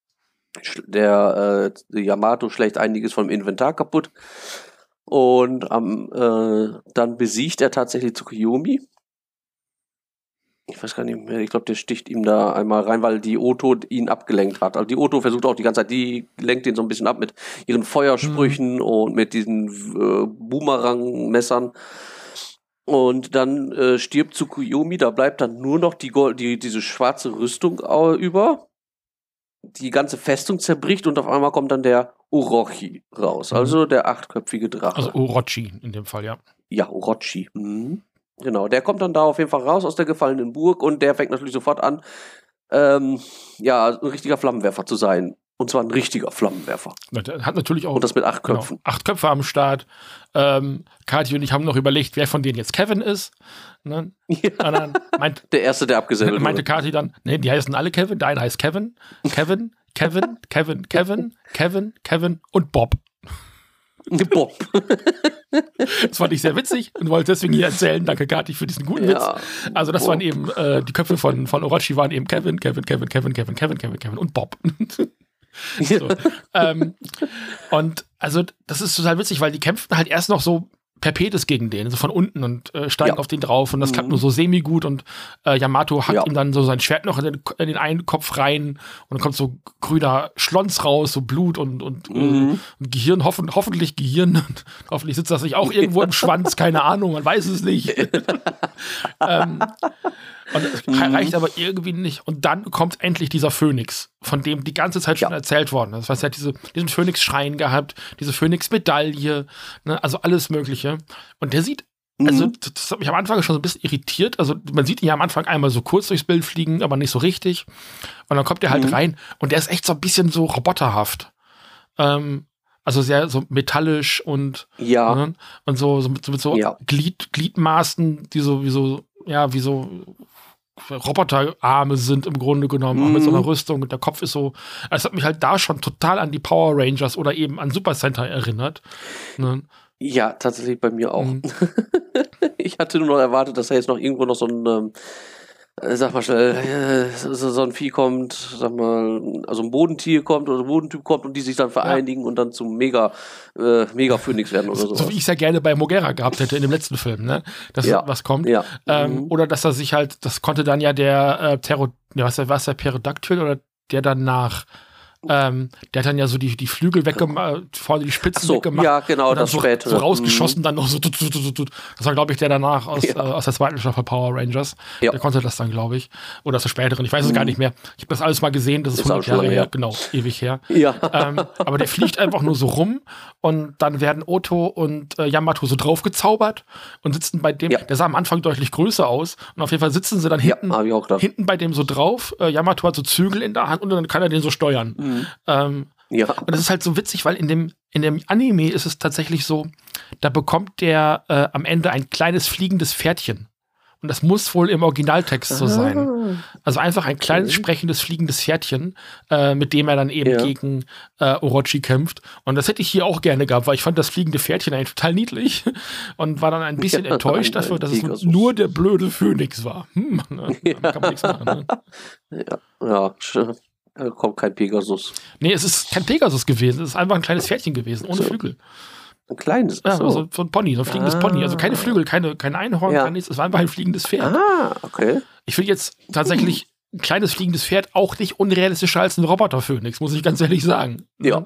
Der Yamato schlägt einiges vom Inventar kaputt. Und dann besiegt er tatsächlich Tsukuyomi. Ich weiß gar nicht mehr, ich glaube, der sticht ihm da einmal rein, weil die Oto ihn abgelenkt hat. Also die Oto versucht auch die ganze Zeit, die lenkt ihn so ein bisschen ab mit ihren Feuersprüchen und mit diesen Boomerang-Messern. Und dann stirbt Tsukuyomi, da bleibt dann nur noch diese schwarze Rüstung über. Die ganze Festung zerbricht und auf einmal kommt dann der Orochi raus, also der 8-köpfige Drache. Also Orochi in dem Fall, ja. Ja, Orochi. Genau, der kommt dann da auf jeden Fall raus aus der gefallenen Burg und der fängt natürlich sofort an, ein richtiger Flammenwerfer zu sein. Und zwar ein richtiger Flammenwerfer. Der hat natürlich auch. Und das mit 8 Köpfen. Genau, 8 Köpfe am Start. Kathi und ich haben noch überlegt, wer von denen jetzt Kevin ist. Ne? Ja. Der Erste, der abgesendet wurde. Meinte Kathi dann, nee, die heißen alle Kevin. Der eine heißt Kevin und Bob. Bob. Das fand ich sehr witzig und wollte deswegen hier erzählen. Danke, Kathi, für diesen guten Witz. Also das waren eben, die Köpfe von Orochi waren eben Kevin und Bob. So. Und also das ist total witzig, weil die kämpften halt erst noch so per Pedes gegen den, so von unten und steigen auf den drauf und das klappt nur so semi-gut und Yamato hat ihm dann so sein Schwert noch in den einen Kopf rein und dann kommt so grüner Schlons raus, so Blut und Gehirn, hoffentlich Gehirn und hoffentlich sitzt das nicht auch irgendwo im Schwanz, keine Ahnung, man weiß es nicht. Und es reicht aber irgendwie nicht. Und dann kommt endlich dieser Phönix, von dem die ganze Zeit schon erzählt worden ist. Das heißt, er hat diesen Phönix-Schrein gehabt, diese Phönix-Medaille, ne, also alles Mögliche. Und der sieht, also das hat mich am Anfang schon so ein bisschen irritiert. Also man sieht ihn ja am Anfang einmal so kurz durchs Bild fliegen, aber nicht so richtig. Und dann kommt er halt rein und der ist echt so ein bisschen so roboterhaft. Also sehr so metallisch und, ne, und so mit so Gliedmaßen, die so wie so Roboterarme sind im Grunde genommen, auch mit so einer Rüstung und der Kopf ist so, es hat mich halt da schon total an die Power Rangers oder eben an Super Sentai erinnert. Ne? Ja, tatsächlich bei mir auch. Ich hatte nur noch erwartet, dass da jetzt noch irgendwo noch so ein sag mal schnell, so ein Vieh kommt, sag mal, also ein Bodentier kommt oder ein Bodentyp kommt und die sich dann vereinigen und dann zum Mega-Phönix werden oder so. So wie ich es ja gerne bei Mogera gehabt hätte in dem letzten Film, ne? Dass was kommt. Ja. Oder dass er sich halt, das konnte dann ja der was der Pterodactyl oder der danach, der hat dann ja so die Flügel weggemacht, vorne die Spitzen weggemacht. Ja, genau, und dann das so rausgeschossen, dann noch so. Das war, glaube ich, der danach aus der zweiten Staffel Power Rangers. Ja. Der konnte das dann, glaube ich. Oder aus der späteren, ich weiß es gar nicht mehr. Ich habe das alles mal gesehen, das ist 100 Jahre her. Genau, ewig her. Ja. Aber der fliegt einfach nur so rum und dann werden Otto und Yamato so draufgezaubert und sitzen bei dem, der sah am Anfang deutlich größer aus und auf jeden Fall sitzen sie dann hinten bei dem so drauf. Yamato hat so Zügel in der Hand und dann kann er den so steuern. Und das ist halt so witzig, weil in dem Anime ist es tatsächlich so, da bekommt der am Ende ein kleines fliegendes Pferdchen. Und das muss wohl im Originaltext so sein. Also einfach ein kleines sprechendes fliegendes Pferdchen, mit dem er dann eben gegen Orochi kämpft. Und das hätte ich hier auch gerne gehabt, weil ich fand das fliegende Pferdchen eigentlich total niedlich und war dann ein bisschen enttäuscht dafür, dass es nur der blöde Phönix war. Kann man nichts machen. Ne? Ja, kommt kein Pegasus. Nee, es ist kein Pegasus gewesen. Es ist einfach ein kleines Pferdchen gewesen, ohne Flügel. Ein kleines? Ja, so ein Pony, so ein fliegendes Pony. Also keine Flügel, kein Einhorn, kein nichts. Es war einfach ein fliegendes Pferd. Okay. Ich finde jetzt tatsächlich ein kleines fliegendes Pferd auch nicht unrealistischer als ein Roboter-Phönix, muss ich ganz ehrlich sagen. Ja,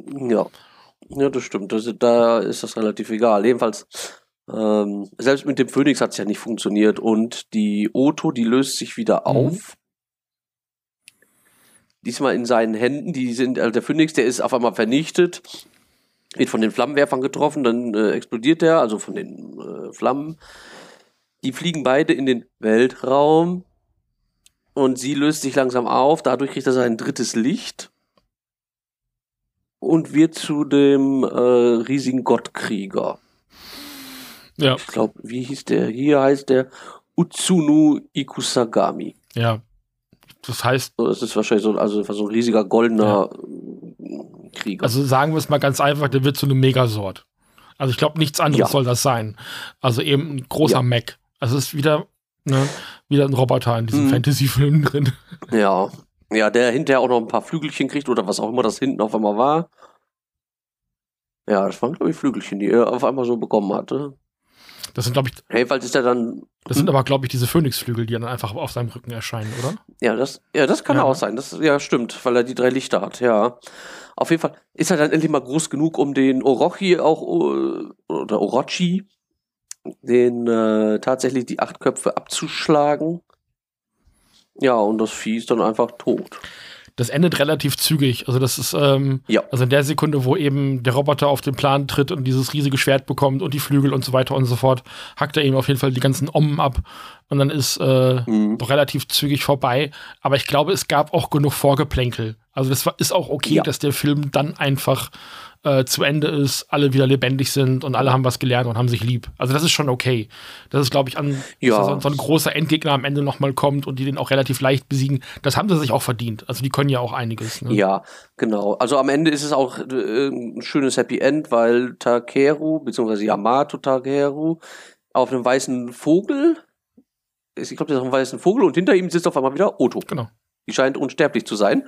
das stimmt. Da ist das relativ egal. Jedenfalls, selbst mit dem Phönix hat es ja nicht funktioniert. Und die Otto, die löst sich wieder auf. Diesmal in seinen Händen, der Phönix, der ist auf einmal vernichtet, wird von den Flammenwerfern getroffen, dann explodiert der, also von den Flammen. Die fliegen beide in den Weltraum und sie löst sich langsam auf, dadurch kriegt er sein drittes Licht und wird zu dem riesigen Gottkrieger. Ja. Ich glaube, wie hieß der? Hier heißt der Utsunu Ikusagami. Ja. Das heißt, das ist wahrscheinlich so ein riesiger goldener Krieger. Also sagen wir es mal ganz einfach, der wird zu einem Megasort. Also ich glaube, nichts anderes soll das sein. Also eben ein großer Mech. Also es ist wieder ein Roboter in diesem Fantasy-Film drin. Ja, der hinterher auch noch ein paar Flügelchen kriegt oder was auch immer das hinten auf einmal war. Ja, das waren, glaube ich, Flügelchen, die er auf einmal so bekommen hatte. Das sind, glaube ich. Jedenfalls ist er dann. Das sind aber, glaube ich, diese Phönixflügel, die dann einfach auf seinem Rücken erscheinen, oder? Ja, das kann auch sein. Das stimmt, weil er die 3 Lichter hat, ja. Auf jeden Fall ist er dann endlich mal groß genug, um den Orochi oder Orochi, den tatsächlich die 8 Köpfe abzuschlagen. Ja, und das Vieh ist dann einfach tot. Das endet relativ zügig. Also das ist, also in der Sekunde, wo eben der Roboter auf den Plan tritt und dieses riesige Schwert bekommt und die Flügel und so weiter und so fort, hackt er ihm auf jeden Fall die ganzen Ommen ab. Und dann ist doch relativ zügig vorbei. Aber ich glaube, es gab auch genug Vorgeplänkel. Also das ist auch okay, dass der Film dann einfach zu Ende ist, alle wieder lebendig sind und alle haben was gelernt und haben sich lieb. Also das ist schon okay. Das ist, glaube ich, dass so ein großer Endgegner am Ende nochmal kommt und die den auch relativ leicht besiegen. Das haben sie sich auch verdient. Also die können ja auch einiges. Ne? Ja, genau. Also am Ende ist es auch ein schönes Happy End, weil Takeru, beziehungsweise Yamato Takeru, auf einem weißen Vogel, ich glaube, der ist auf einem weißen Vogel und hinter ihm sitzt auf einmal wieder Otto. Genau. Die scheint unsterblich zu sein.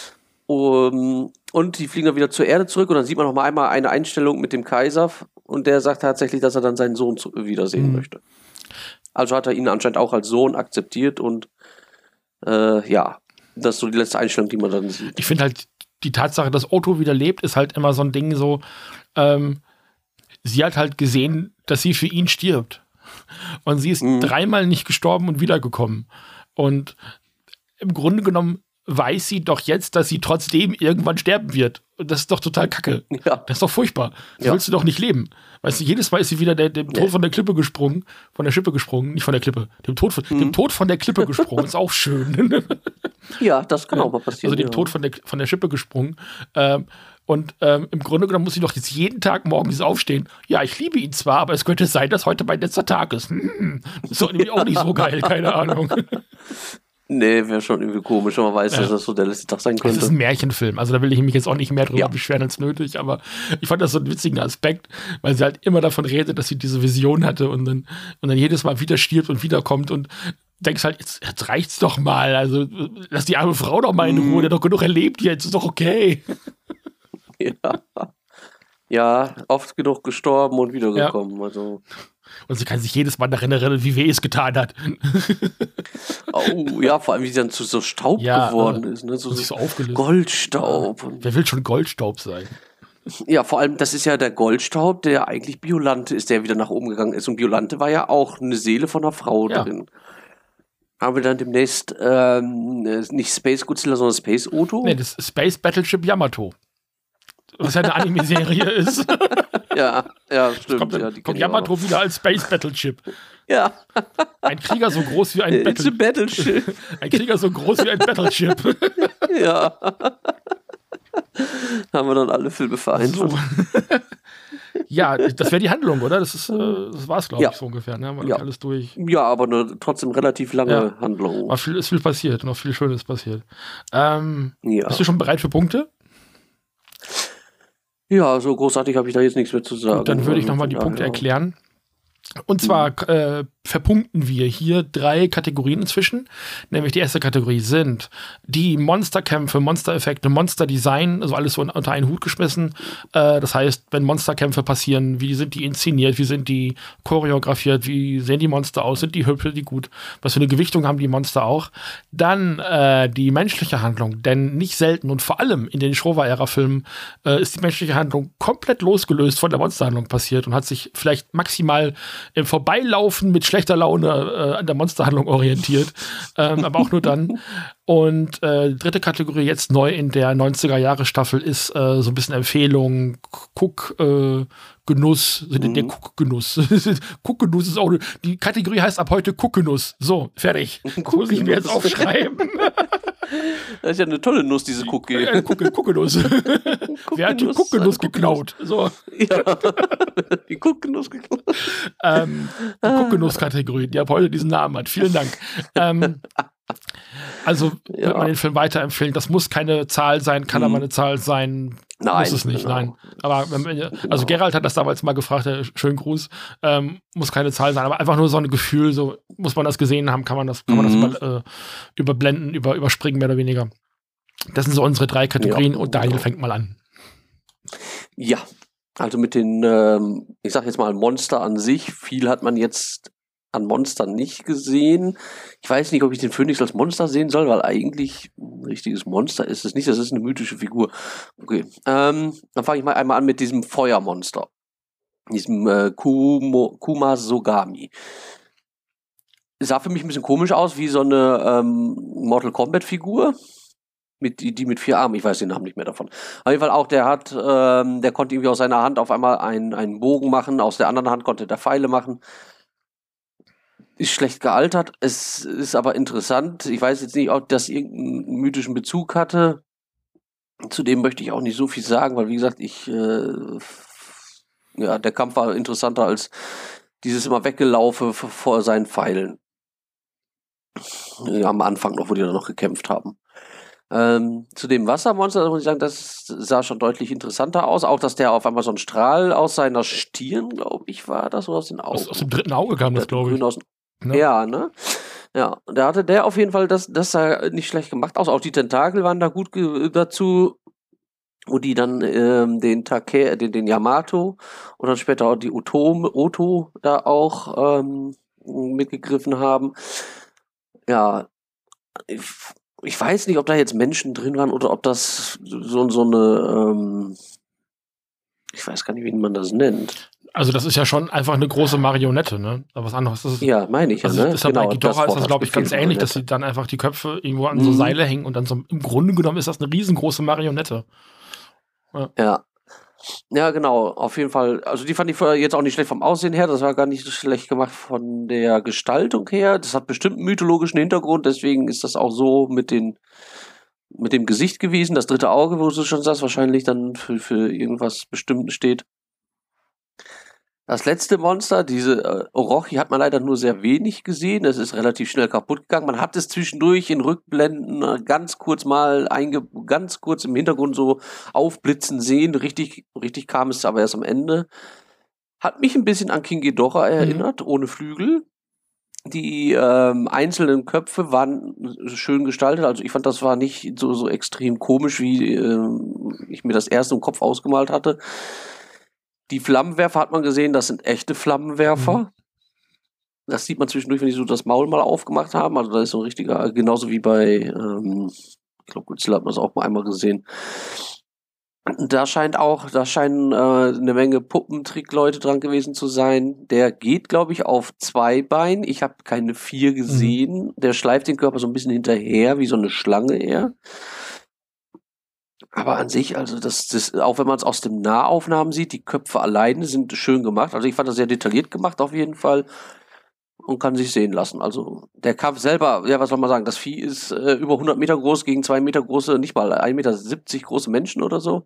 Und die fliegen dann wieder zur Erde zurück und dann sieht man noch mal einmal eine Einstellung mit dem Kaiser und der sagt tatsächlich, dass er dann seinen Sohn wiedersehen möchte. Also hat er ihn anscheinend auch als Sohn akzeptiert und das ist so die letzte Einstellung, die man dann sieht. Ich finde halt, die Tatsache, dass Otto wieder lebt, ist halt immer so ein Ding so, sie hat halt gesehen, dass sie für ihn stirbt. Und sie ist dreimal nicht gestorben und wiedergekommen. Und im Grunde genommen weiß sie doch jetzt, dass sie trotzdem irgendwann sterben wird. Und das ist doch total kacke. Ja. Das ist doch furchtbar. So willst du doch nicht leben. Weißt du, jedes Mal ist sie wieder dem Tod von der Klippe gesprungen. Von der Schippe gesprungen, nicht von der Klippe. Dem Tod von der Klippe gesprungen. Ist auch schön. Ja, das kann auch mal passieren. Also dem Tod von der Schippe gesprungen. Und im Grunde genommen muss sie doch jetzt jeden Tag morgens aufstehen. Ja, ich liebe ihn zwar, aber es könnte sein, dass heute mein letzter Tag ist. Das ist doch irgendwie auch nicht so geil, keine Ahnung. Nee, wäre schon irgendwie komisch, wenn man weiß, dass das so der letzte Tag sein könnte. Das ist ein Märchenfilm, also da will ich mich jetzt auch nicht mehr drüber beschweren als nötig, aber ich fand das so einen witzigen Aspekt, weil sie halt immer davon redet, dass sie diese Vision hatte und dann jedes Mal wieder stirbt und wiederkommt und denkst halt, jetzt reicht's doch mal, also lass die arme Frau doch mal in Ruhe, der hat doch genug erlebt jetzt, ist doch okay. Ja, oft genug gestorben und wiedergekommen, also... Und sie kann sich jedes Mal daran erinnern, wie weh es getan hat. Oh, ja, vor allem, wie sie dann zu so Staub geworden ist. Ne? So aufgelöst. Goldstaub. Wer will schon Goldstaub sein? Ja, vor allem, das ist ja der Goldstaub, der eigentlich Biolante ist, der wieder nach oben gegangen ist. Und Biolante war ja auch eine Seele von einer Frau drin. Haben wir dann demnächst nicht Space Godzilla, sondern Space Oto? Nee, das ist Space Battleship Yamato. Was ja eine Anime-Serie ist. Ja, stimmt. Kommt Yamato wieder als Space Battleship. Ja. Ein Krieger so groß wie ein Battleship. Ein Krieger so groß wie ein Battleship. Ja. Haben wir dann alle Filme vereint. So. Ja, das wäre die Handlung, oder? Das war es, glaube ich, so ungefähr. Ne? Haben wir alles durch. Ja, aber eine trotzdem relativ lange Handlung. Ist viel passiert, noch viel Schönes passiert. Bist du schon bereit für Punkte? Ja, so großartig habe ich da jetzt nichts mehr zu sagen. Gut, dann würde ich nochmal die Punkte erklären. Und zwar verpunkten wir hier 3 Kategorien inzwischen. Nämlich die erste Kategorie sind die Monsterkämpfe, Monstereffekte, Monsterdesign, also alles so unter einen Hut geschmissen. Das heißt, wenn Monsterkämpfe passieren, wie sind die inszeniert, wie sind die choreografiert, wie sehen die Monster aus, sind die hübsch, sind die gut, was für eine Gewichtung haben die Monster auch. Dann die menschliche Handlung, denn nicht selten und vor allem in den Showa-Ära-Filmen ist die menschliche Handlung komplett losgelöst von der Monsterhandlung passiert und hat sich vielleicht maximal im Vorbeilaufen mit schlechter Laune an der Monsterhandlung orientiert, aber auch nur dann. Und dritte Kategorie jetzt neu in der 90er-Jahre-Staffel ist so ein bisschen Empfehlung, Guckgenuss, der Guckgenuss. Guckgenuss ist auch, die Kategorie heißt ab heute Guckgenuss. So, fertig. Muss ich mir jetzt aufschreiben. Das ist ja eine tolle Nuss, diese Cookie. Guckgenuss. Wer hat die Guckgenuss geklaut? So. Ja, die Guckgenuss geklaut. Die Guckgenuss-Kategorie, die ab heute diesen Namen hat. Vielen Dank. Also wird man den Film weiterempfehlen. Das muss keine Zahl sein, kann aber eine Zahl sein. Nein, muss es nicht, nein. Aber also Gerald hat das damals mal gefragt, schönen Gruß, muss keine Zahl sein, aber einfach nur so ein Gefühl, so muss man das gesehen haben, kann man das überblenden, überspringen, mehr oder weniger. Das sind so unsere 3 Kategorien und Daniel fängt mal an. Ja, also mit den, ich sag jetzt mal Monster an sich, viel hat man jetzt an Monstern nicht gesehen. Ich weiß nicht, ob ich den Phönix als Monster sehen soll, weil eigentlich ein richtiges Monster ist es nicht. Das ist eine mythische Figur. Okay, dann fange ich mal einmal an mit diesem Feuermonster. Diesem Kumasogami. Sah für mich ein bisschen komisch aus, wie so eine Mortal Kombat Figur. Die mit 4 Armen, ich weiß den Namen nicht mehr davon. Auf jeden Fall auch, der konnte irgendwie aus seiner Hand auf einmal einen Bogen machen, aus der anderen Hand konnte der Pfeile machen. Ist schlecht gealtert, es ist aber interessant. Ich weiß jetzt nicht, ob das irgendeinen mythischen Bezug hatte. Zudem möchte ich auch nicht so viel sagen, weil wie gesagt, der Kampf war interessanter als dieses immer Weggelaufe vor seinen Pfeilen. Am Anfang noch, wo die dann noch gekämpft haben. Zu dem Wassermonster muss ich sagen, das sah schon deutlich interessanter aus. Auch, dass der auf einmal so ein Strahl aus seiner Stirn, glaube ich, war das, oder aus den Augen. Aus dem dritten Auge kam das, glaube ich. Ja, ne? Ja, da hatte der auf jeden Fall, das sah nicht schlecht gemacht aus. Auch die Tentakel waren da gut dazu, wo die dann den Yamato und dann später auch die Oto da auch mitgegriffen haben. Ja, ich weiß nicht, ob da jetzt Menschen drin waren oder ob das so eine Ich weiß gar nicht, wie man das nennt. Also das ist ja schon einfach eine große Marionette, ne? Aber was anderes ist es. Ja, meine ich. Also ja, ne? ist ja Genau, bei Ghidorah ist das, glaube ich, ganz ähnlich, Marionette. dass sie dann einfach die Köpfe irgendwo an so Seile hängen und dann so, im Grunde genommen ist das eine riesengroße Marionette. Ja. Ja, genau, auf jeden Fall. Also die fand ich jetzt auch nicht schlecht vom Aussehen her, das war gar nicht so schlecht gemacht von der Gestaltung her. Das hat bestimmt einen mythologischen Hintergrund, deswegen ist das auch so mit dem Gesicht gewesen. Das dritte Auge, wo du schon sagst, wahrscheinlich dann für irgendwas Bestimmtes steht. Das letzte Monster, diese Orochi, hat man leider nur sehr wenig gesehen. Es ist relativ schnell kaputt gegangen. Man hat es zwischendurch in Rückblenden ganz kurz im Hintergrund so aufblitzen sehen. Richtig kam es aber erst am Ende. Hat mich ein bisschen an King Ghidorah erinnert, ohne Flügel. Die einzelnen Köpfe waren schön gestaltet. Also ich fand, das war nicht so extrem komisch, wie ich mir das erst im Kopf ausgemalt hatte. Die Flammenwerfer hat man gesehen, das sind echte Flammenwerfer. Das sieht man zwischendurch, wenn die so das Maul mal aufgemacht haben. Also da ist so ein richtiger, genauso wie bei, ich glaube, Godzilla hat man es auch mal einmal gesehen. Da scheinen eine Menge Puppentrickleute dran gewesen zu sein. Der geht, glaube ich, auf 2 Beinen. Ich habe keine 4 gesehen. Der schleift den Körper so ein bisschen hinterher, wie so eine Schlange eher. Aber an sich, also das auch wenn man es aus den Nahaufnahmen sieht, die Köpfe alleine sind schön gemacht. Also ich fand das sehr detailliert gemacht auf jeden Fall und kann sich sehen lassen. Also der Kampf selber, ja, was soll man sagen, das Vieh ist über 100 Meter groß gegen 2 Meter große, nicht mal 1,70 Meter große Menschen oder so.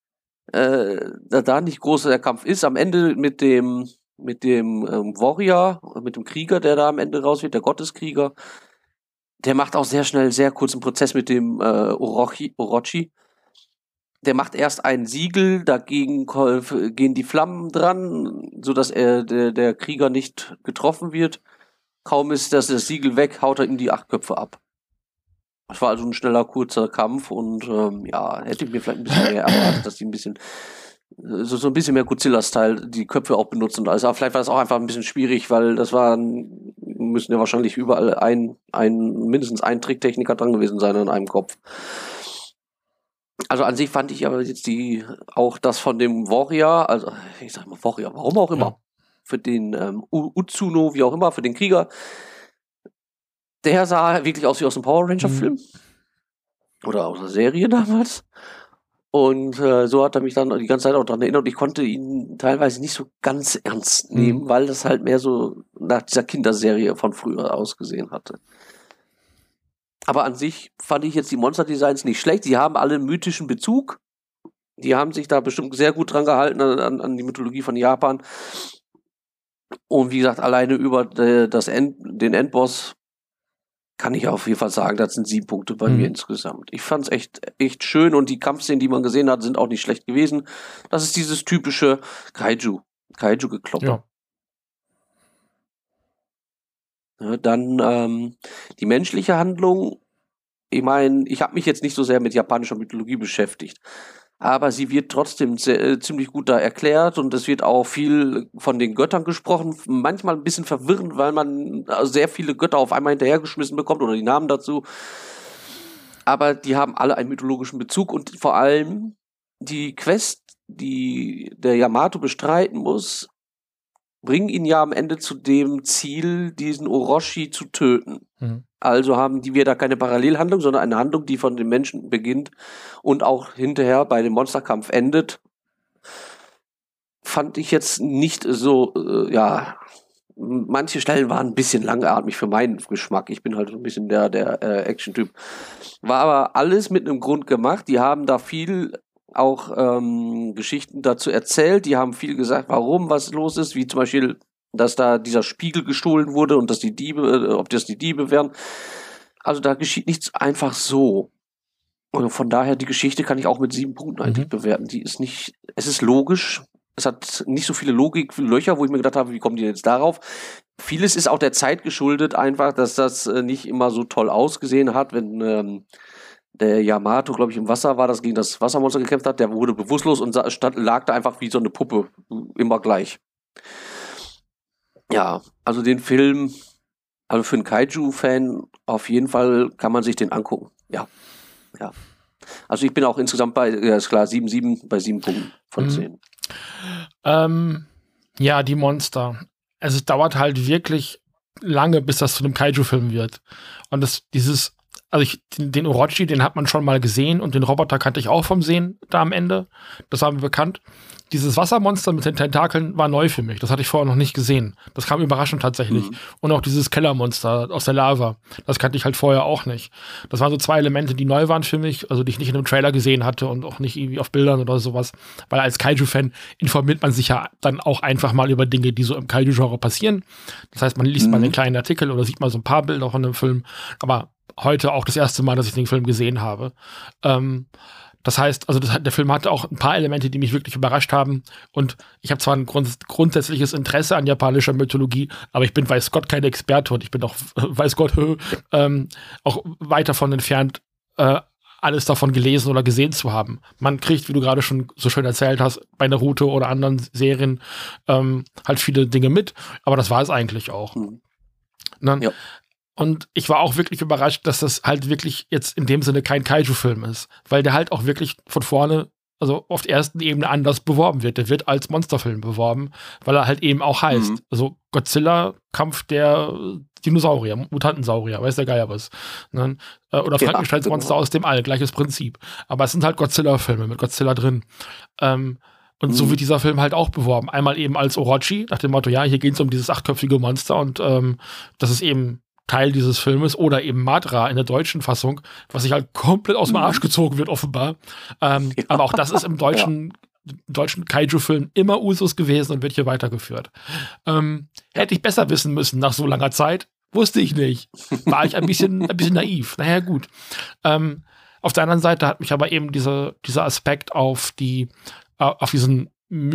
Da nicht groß der Kampf ist, am Ende mit dem Warrior, mit dem Krieger, der da am Ende raus wird, der Gotteskrieger, der macht auch sehr schnell, sehr kurzen Prozess mit dem Orochi. Der macht erst ein Siegel, dagegen gehen die Flammen dran, sodass der Krieger nicht getroffen wird. Kaum ist das Siegel weg, haut er ihm die 8 Köpfe ab. Das war also ein schneller, kurzer Kampf und hätte ich mir vielleicht ein bisschen mehr erwartet, dass die ein bisschen so ein bisschen mehr Godzilla-Style die Köpfe auch benutzen. Also vielleicht war das auch einfach ein bisschen schwierig, weil müssen ja wahrscheinlich überall mindestens ein Tricktechniker dran gewesen sein an einem Kopf. Also an sich fand ich aber jetzt auch das von dem Warrior, also ich sag mal Warrior, warum auch immer, für den Utsuno, wie auch immer, für den Krieger, der sah wirklich aus wie aus einem Power Ranger-Film. Oder aus einer Serie damals. Und so hat er mich dann die ganze Zeit auch daran erinnert. Und ich konnte ihn teilweise nicht so ganz ernst nehmen, weil das halt mehr so nach dieser Kinderserie von früher ausgesehen hatte. Aber an sich fand ich jetzt die Monster-Designs nicht schlecht. Die haben alle einen mythischen Bezug. Die haben sich da bestimmt sehr gut dran gehalten an die Mythologie von Japan. Und wie gesagt, alleine über den Endboss kann ich auf jeden Fall sagen, das sind 7 Punkte bei mir insgesamt. Ich fand es echt schön und die Kampfszenen, die man gesehen hat, sind auch nicht schlecht gewesen. Das ist dieses typische Kaiju-Gekloppe. Ja. Dann die menschliche Handlung. Ich meine, ich habe mich jetzt nicht so sehr mit japanischer Mythologie beschäftigt, aber sie wird trotzdem ziemlich gut da erklärt und es wird auch viel von den Göttern gesprochen. Manchmal ein bisschen verwirrend, weil man sehr viele Götter auf einmal hinterhergeschmissen bekommt oder die Namen dazu. Aber die haben alle einen mythologischen Bezug und vor allem die Quest, die der Yamato bestreiten muss, bringen ihn ja am Ende zu dem Ziel, diesen Orochi zu töten. Also haben wir da keine Parallelhandlung, sondern eine Handlung, die von den Menschen beginnt und auch hinterher bei dem Monsterkampf endet. Fand ich jetzt nicht so, manche Stellen waren ein bisschen langatmig für meinen Geschmack. Ich bin halt so ein bisschen der Action-Typ. War aber alles mit einem Grund gemacht. Die haben da viel auch Geschichten dazu erzählt. Die haben viel gesagt, warum was los ist, wie zum Beispiel, dass da dieser Spiegel gestohlen wurde und dass ob das die Diebe wären. Also da geschieht nichts einfach so. Und von daher, die Geschichte kann ich auch mit 7 Punkten eigentlich bewerten. Es ist logisch. Es hat nicht so viele Logiklöcher, wo ich mir gedacht habe, wie kommen die jetzt darauf? Vieles ist auch der Zeit geschuldet einfach, dass das nicht immer so toll ausgesehen hat, wenn der Yamato, glaube ich, im Wasser war, das gegen das Wassermonster gekämpft hat, der wurde bewusstlos und lag da einfach wie so eine Puppe, immer gleich. Ja, also den Film, also für einen Kaiju-Fan auf jeden Fall kann man sich den angucken. Ja. Also ich bin auch insgesamt bei, ja ist klar, 7 bei 7 Punkten von 10. Ja, die Monster. Also es dauert halt wirklich lange, bis das zu einem Kaiju-Film wird. Und den Orochi, den hat man schon mal gesehen und den Roboter kannte ich auch vom Sehen da am Ende. Das war mir bekannt. Dieses Wassermonster mit den Tentakeln war neu für mich. Das hatte ich vorher noch nicht gesehen. Das kam überraschend tatsächlich. Und auch dieses Kellermonster aus der Lava. Das kannte ich halt vorher auch nicht. Das waren so 2 Elemente, die neu waren für mich, also die ich nicht in einem Trailer gesehen hatte und auch nicht irgendwie auf Bildern oder sowas. Weil als Kaiju-Fan informiert man sich ja dann auch einfach mal über Dinge, die so im Kaiju-Genre passieren. Das heißt, man liest mal einen kleinen Artikel oder sieht mal so ein paar Bilder von einem Film. Aber heute auch das erste Mal, dass ich den Film gesehen habe. Das heißt, also der Film hatte auch ein paar Elemente, die mich wirklich überrascht haben. Und ich habe zwar ein grundsätzliches Interesse an japanischer Mythologie, aber ich bin, weiß Gott, kein Experte und ich bin auch, weiß Gott, auch weit davon entfernt, alles davon gelesen oder gesehen zu haben. Man kriegt, wie du gerade schon so schön erzählt hast, bei Naruto oder anderen Serien halt viele Dinge mit, aber das war es eigentlich auch. Ja. Und ich war auch wirklich überrascht, dass das halt wirklich jetzt in dem Sinne kein Kaiju-Film ist, weil der halt auch wirklich von vorne, also auf der ersten Ebene anders beworben wird. Der wird als Monsterfilm beworben, weil er halt eben auch heißt, also Godzilla, Kampf der Dinosaurier, Mutantensaurier, weiß der Geier was. Ne? Oder Frankensteins Monster aus dem All, gleiches Prinzip. Aber es sind halt Godzilla-Filme mit Godzilla drin. Und so wird dieser Film halt auch beworben. Einmal eben als Orochi, nach dem Motto, ja, hier geht es um dieses 8-köpfige Monster und das ist eben Teil dieses Filmes, oder eben Madra in der deutschen Fassung, was sich halt komplett aus dem Arsch gezogen wird, offenbar. Aber auch das ist im deutschen Kaiju-Film immer Usus gewesen und wird hier weitergeführt. Hätte ich besser wissen müssen nach so langer Zeit, wusste ich nicht. War ich ein bisschen naiv. Naja, gut. Auf der anderen Seite hat mich aber eben dieser Aspekt auf diesen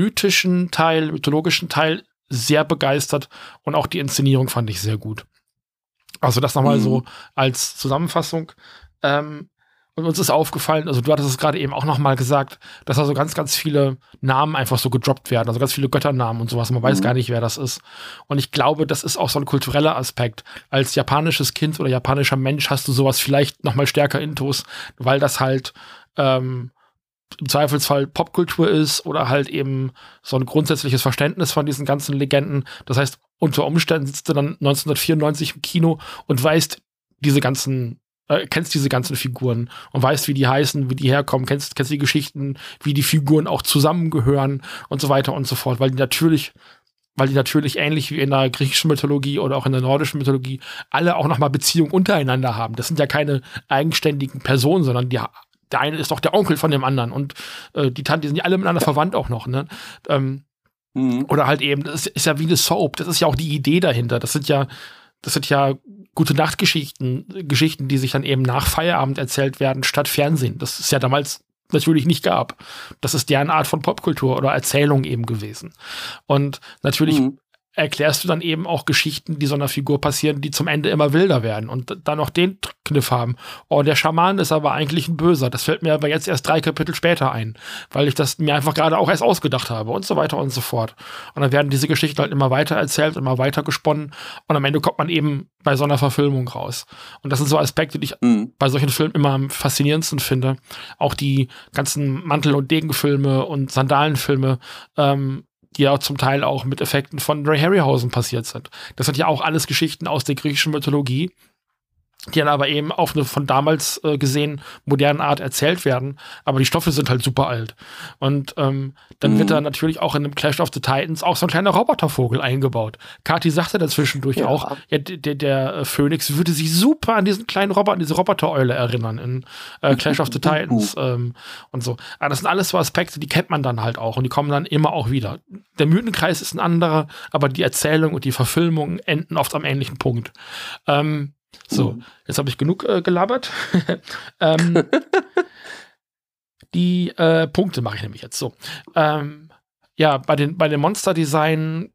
mythologischen Teil sehr begeistert, und auch die Inszenierung fand ich sehr gut. Also das nochmal so als Zusammenfassung. Und uns ist aufgefallen, also du hattest es gerade eben auch nochmal gesagt, dass da so ganz, ganz viele Namen einfach so gedroppt werden, also ganz viele Götternamen und sowas. Man weiß gar nicht, wer das ist. Und ich glaube, das ist auch so ein kultureller Aspekt. Als japanisches Kind oder japanischer Mensch hast du sowas vielleicht nochmal stärker intus, weil das halt im Zweifelsfall Popkultur ist oder halt eben so ein grundsätzliches Verständnis von diesen ganzen Legenden. Das heißt, unter Umständen sitzt du dann 1994 im Kino und kennst diese ganzen Figuren und weißt, wie die heißen, wie die herkommen, kennst die Geschichten, wie die Figuren auch zusammengehören und so weiter und so fort, weil die natürlich ähnlich wie in der griechischen Mythologie oder auch in der nordischen Mythologie alle auch nochmal Beziehungen untereinander haben. Das sind ja keine eigenständigen Personen, sondern der eine ist doch der Onkel von dem anderen und die Tante, die sind ja alle miteinander verwandt auch noch, ne? Oder halt eben, das ist ja wie eine Soap, das ist ja auch die Idee dahinter. Das sind ja gute Nachtgeschichten, die sich dann eben nach Feierabend erzählt werden, statt Fernsehen. Das ist ja damals natürlich nicht gab. Das ist deren Art von Popkultur oder Erzählung eben gewesen. Und natürlich erklärst du dann eben auch Geschichten, die so einer Figur passieren, die zum Ende immer wilder werden und dann noch den Kniff haben. Oh, der Schaman ist aber eigentlich ein Böser. Das fällt mir aber jetzt erst 3 Kapitel später ein, weil ich das mir einfach gerade auch erst ausgedacht habe und so weiter und so fort. Und dann werden diese Geschichten halt immer weiter erzählt, immer weiter gesponnen und am Ende kommt man eben bei so einer Verfilmung raus. Und das sind so Aspekte, die ich bei solchen Filmen immer am faszinierendsten finde. Auch die ganzen Mantel- und Degenfilme und Sandalenfilme, die ja zum Teil auch mit Effekten von Ray Harryhausen passiert sind. Das sind ja auch alles Geschichten aus der griechischen Mythologie, die dann aber eben auf eine von damals gesehen modernen Art erzählt werden. Aber die Stoffe sind halt super alt. Und dann wird da natürlich auch in dem Clash of the Titans auch so ein kleiner Robotervogel eingebaut. Kati sagte da zwischendurch auch, ja, der Phönix würde sich super an diesen kleinen Roboter, an diese Robotereule erinnern in Clash of the Titans und so. Aber das sind alles so Aspekte, die kennt man dann halt auch und die kommen dann immer auch wieder. Der Mythenkreis ist ein anderer, aber die Erzählung und die Verfilmung enden oft am ähnlichen Punkt. So, jetzt habe ich genug gelabert. Die Punkte mache ich nämlich jetzt so. Ja, bei den Monster-Design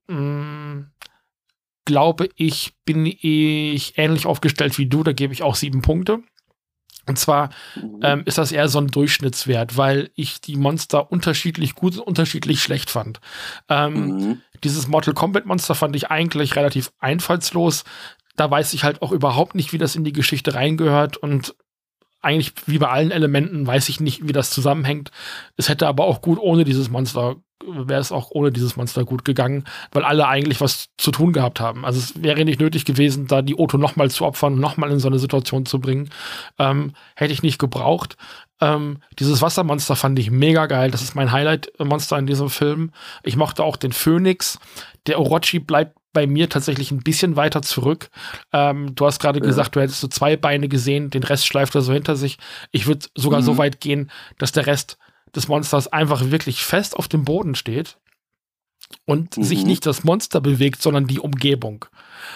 glaube ich, bin ich ähnlich aufgestellt wie du. Da gebe ich auch 7 Punkte. Und zwar ist das eher so ein Durchschnittswert, weil ich die Monster unterschiedlich gut und unterschiedlich schlecht fand. Dieses Mortal Kombat Monster fand ich eigentlich relativ einfallslos. Da weiß ich halt auch überhaupt nicht, wie das in die Geschichte reingehört und eigentlich wie bei allen Elementen, weiß ich nicht, wie das zusammenhängt. Es hätte aber auch gut ohne dieses Monster, wäre es auch ohne dieses Monster gut gegangen, weil alle eigentlich was zu tun gehabt haben. Also es wäre nicht nötig gewesen, da die Otto nochmal zu opfern und nochmal in so eine Situation zu bringen. Hätte ich nicht gebraucht. Dieses Wassermonster fand ich mega geil. Das ist mein Highlight-Monster in diesem Film. Ich mochte auch den Phönix. Der Orochi bleibt bei mir tatsächlich ein bisschen weiter zurück. Du hast gerade gesagt, du hättest so 2 Beine gesehen, den Rest schleift er so hinter sich. Ich würde sogar so weit gehen, dass der Rest des Monsters einfach wirklich fest auf dem Boden steht und sich nicht das Monster bewegt, sondern die Umgebung.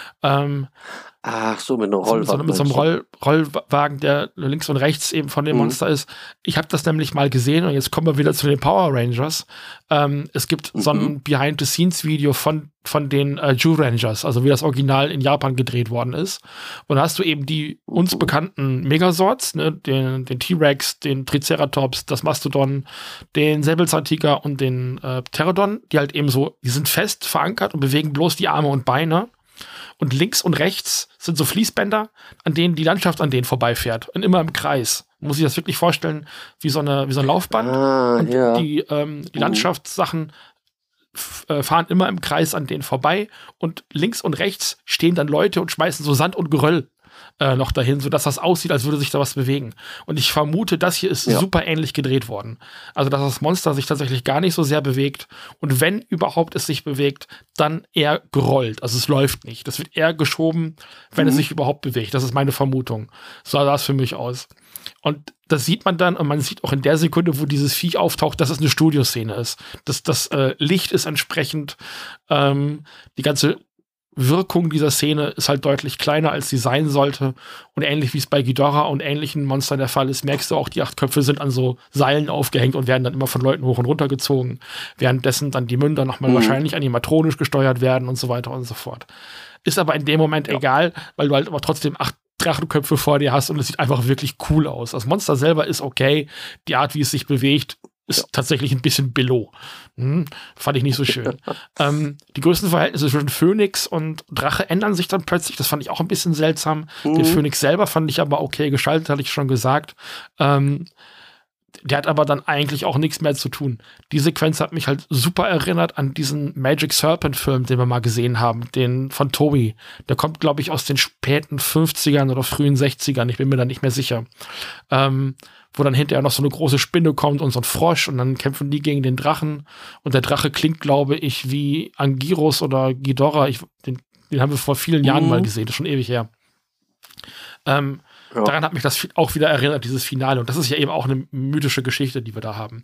Ach so, mit einem Rollwagen. Mit so einem Rollwagen, der links und rechts eben von dem Monster ist. Ich habe das nämlich mal gesehen und jetzt kommen wir wieder zu den Power Rangers. Es gibt so ein Behind-the-Scenes-Video von den Zyurangers, also wie das Original in Japan gedreht worden ist. Und da hast du eben die uns bekannten Megazords, ne, den T-Rex, den Triceratops, das Mastodon, den Säbelzahntiger und den Pterodon, die halt eben so, die sind fest verankert und bewegen bloß die Arme und Beine. Und links und rechts sind so Fließbänder, an denen die Landschaft an denen vorbeifährt. Und immer im Kreis. Muss ich das wirklich vorstellen, wie so ein Laufband. Die Landschaftssachen fahren immer im Kreis an denen vorbei. Und links und rechts stehen dann Leute und schmeißen so Sand und Geröll noch dahin, sodass das aussieht, als würde sich da was bewegen. Und ich vermute, das hier ist super ähnlich gedreht worden. Also, dass das Monster sich tatsächlich gar nicht so sehr bewegt. Und wenn überhaupt es sich bewegt, dann eher gerollt. Also, es läuft nicht. Das wird eher geschoben, wenn es sich überhaupt bewegt. Das ist meine Vermutung. So sah es für mich aus. Und das sieht man dann, und man sieht auch in der Sekunde, wo dieses Viech auftaucht, dass es eine Studioszene ist. Das Licht ist entsprechend, die ganze Wirkung dieser Szene ist halt deutlich kleiner, als sie sein sollte. Und ähnlich wie es bei Ghidorah und ähnlichen Monstern der Fall ist, merkst du auch, die 8 Köpfe sind an so Seilen aufgehängt und werden dann immer von Leuten hoch und runter gezogen. Währenddessen dann die Münder nochmal wahrscheinlich animatronisch gesteuert werden und so weiter und so fort. Ist aber in dem Moment egal, weil du halt aber trotzdem 8 Drachenköpfe vor dir hast und es sieht einfach wirklich cool aus. Das Monster selber ist okay. Die Art, wie es sich bewegt, ist tatsächlich ein bisschen below. Fand ich nicht so schön. Die Größenverhältnisse zwischen Phönix und Drache ändern sich dann plötzlich. Das fand ich auch ein bisschen seltsam. Den Phönix selber fand ich aber okay geschaltet, hatte ich schon gesagt. Der hat aber dann eigentlich auch nichts mehr zu tun. Die Sequenz hat mich halt super erinnert an diesen Magic Serpent-Film, den wir mal gesehen haben, den von Toei. Der kommt, glaube ich, aus den späten 50ern oder frühen 60ern. Ich bin mir da nicht mehr sicher. Wo dann hinterher noch so eine große Spinne kommt und so ein Frosch und dann kämpfen die gegen den Drachen. Und der Drache klingt, glaube ich, wie Anguirus oder Ghidorah. Den haben wir vor vielen Jahren mal gesehen. Das ist schon ewig her. Daran hat mich das auch wieder erinnert, dieses Finale. Und das ist ja eben auch eine mythische Geschichte, die wir da haben.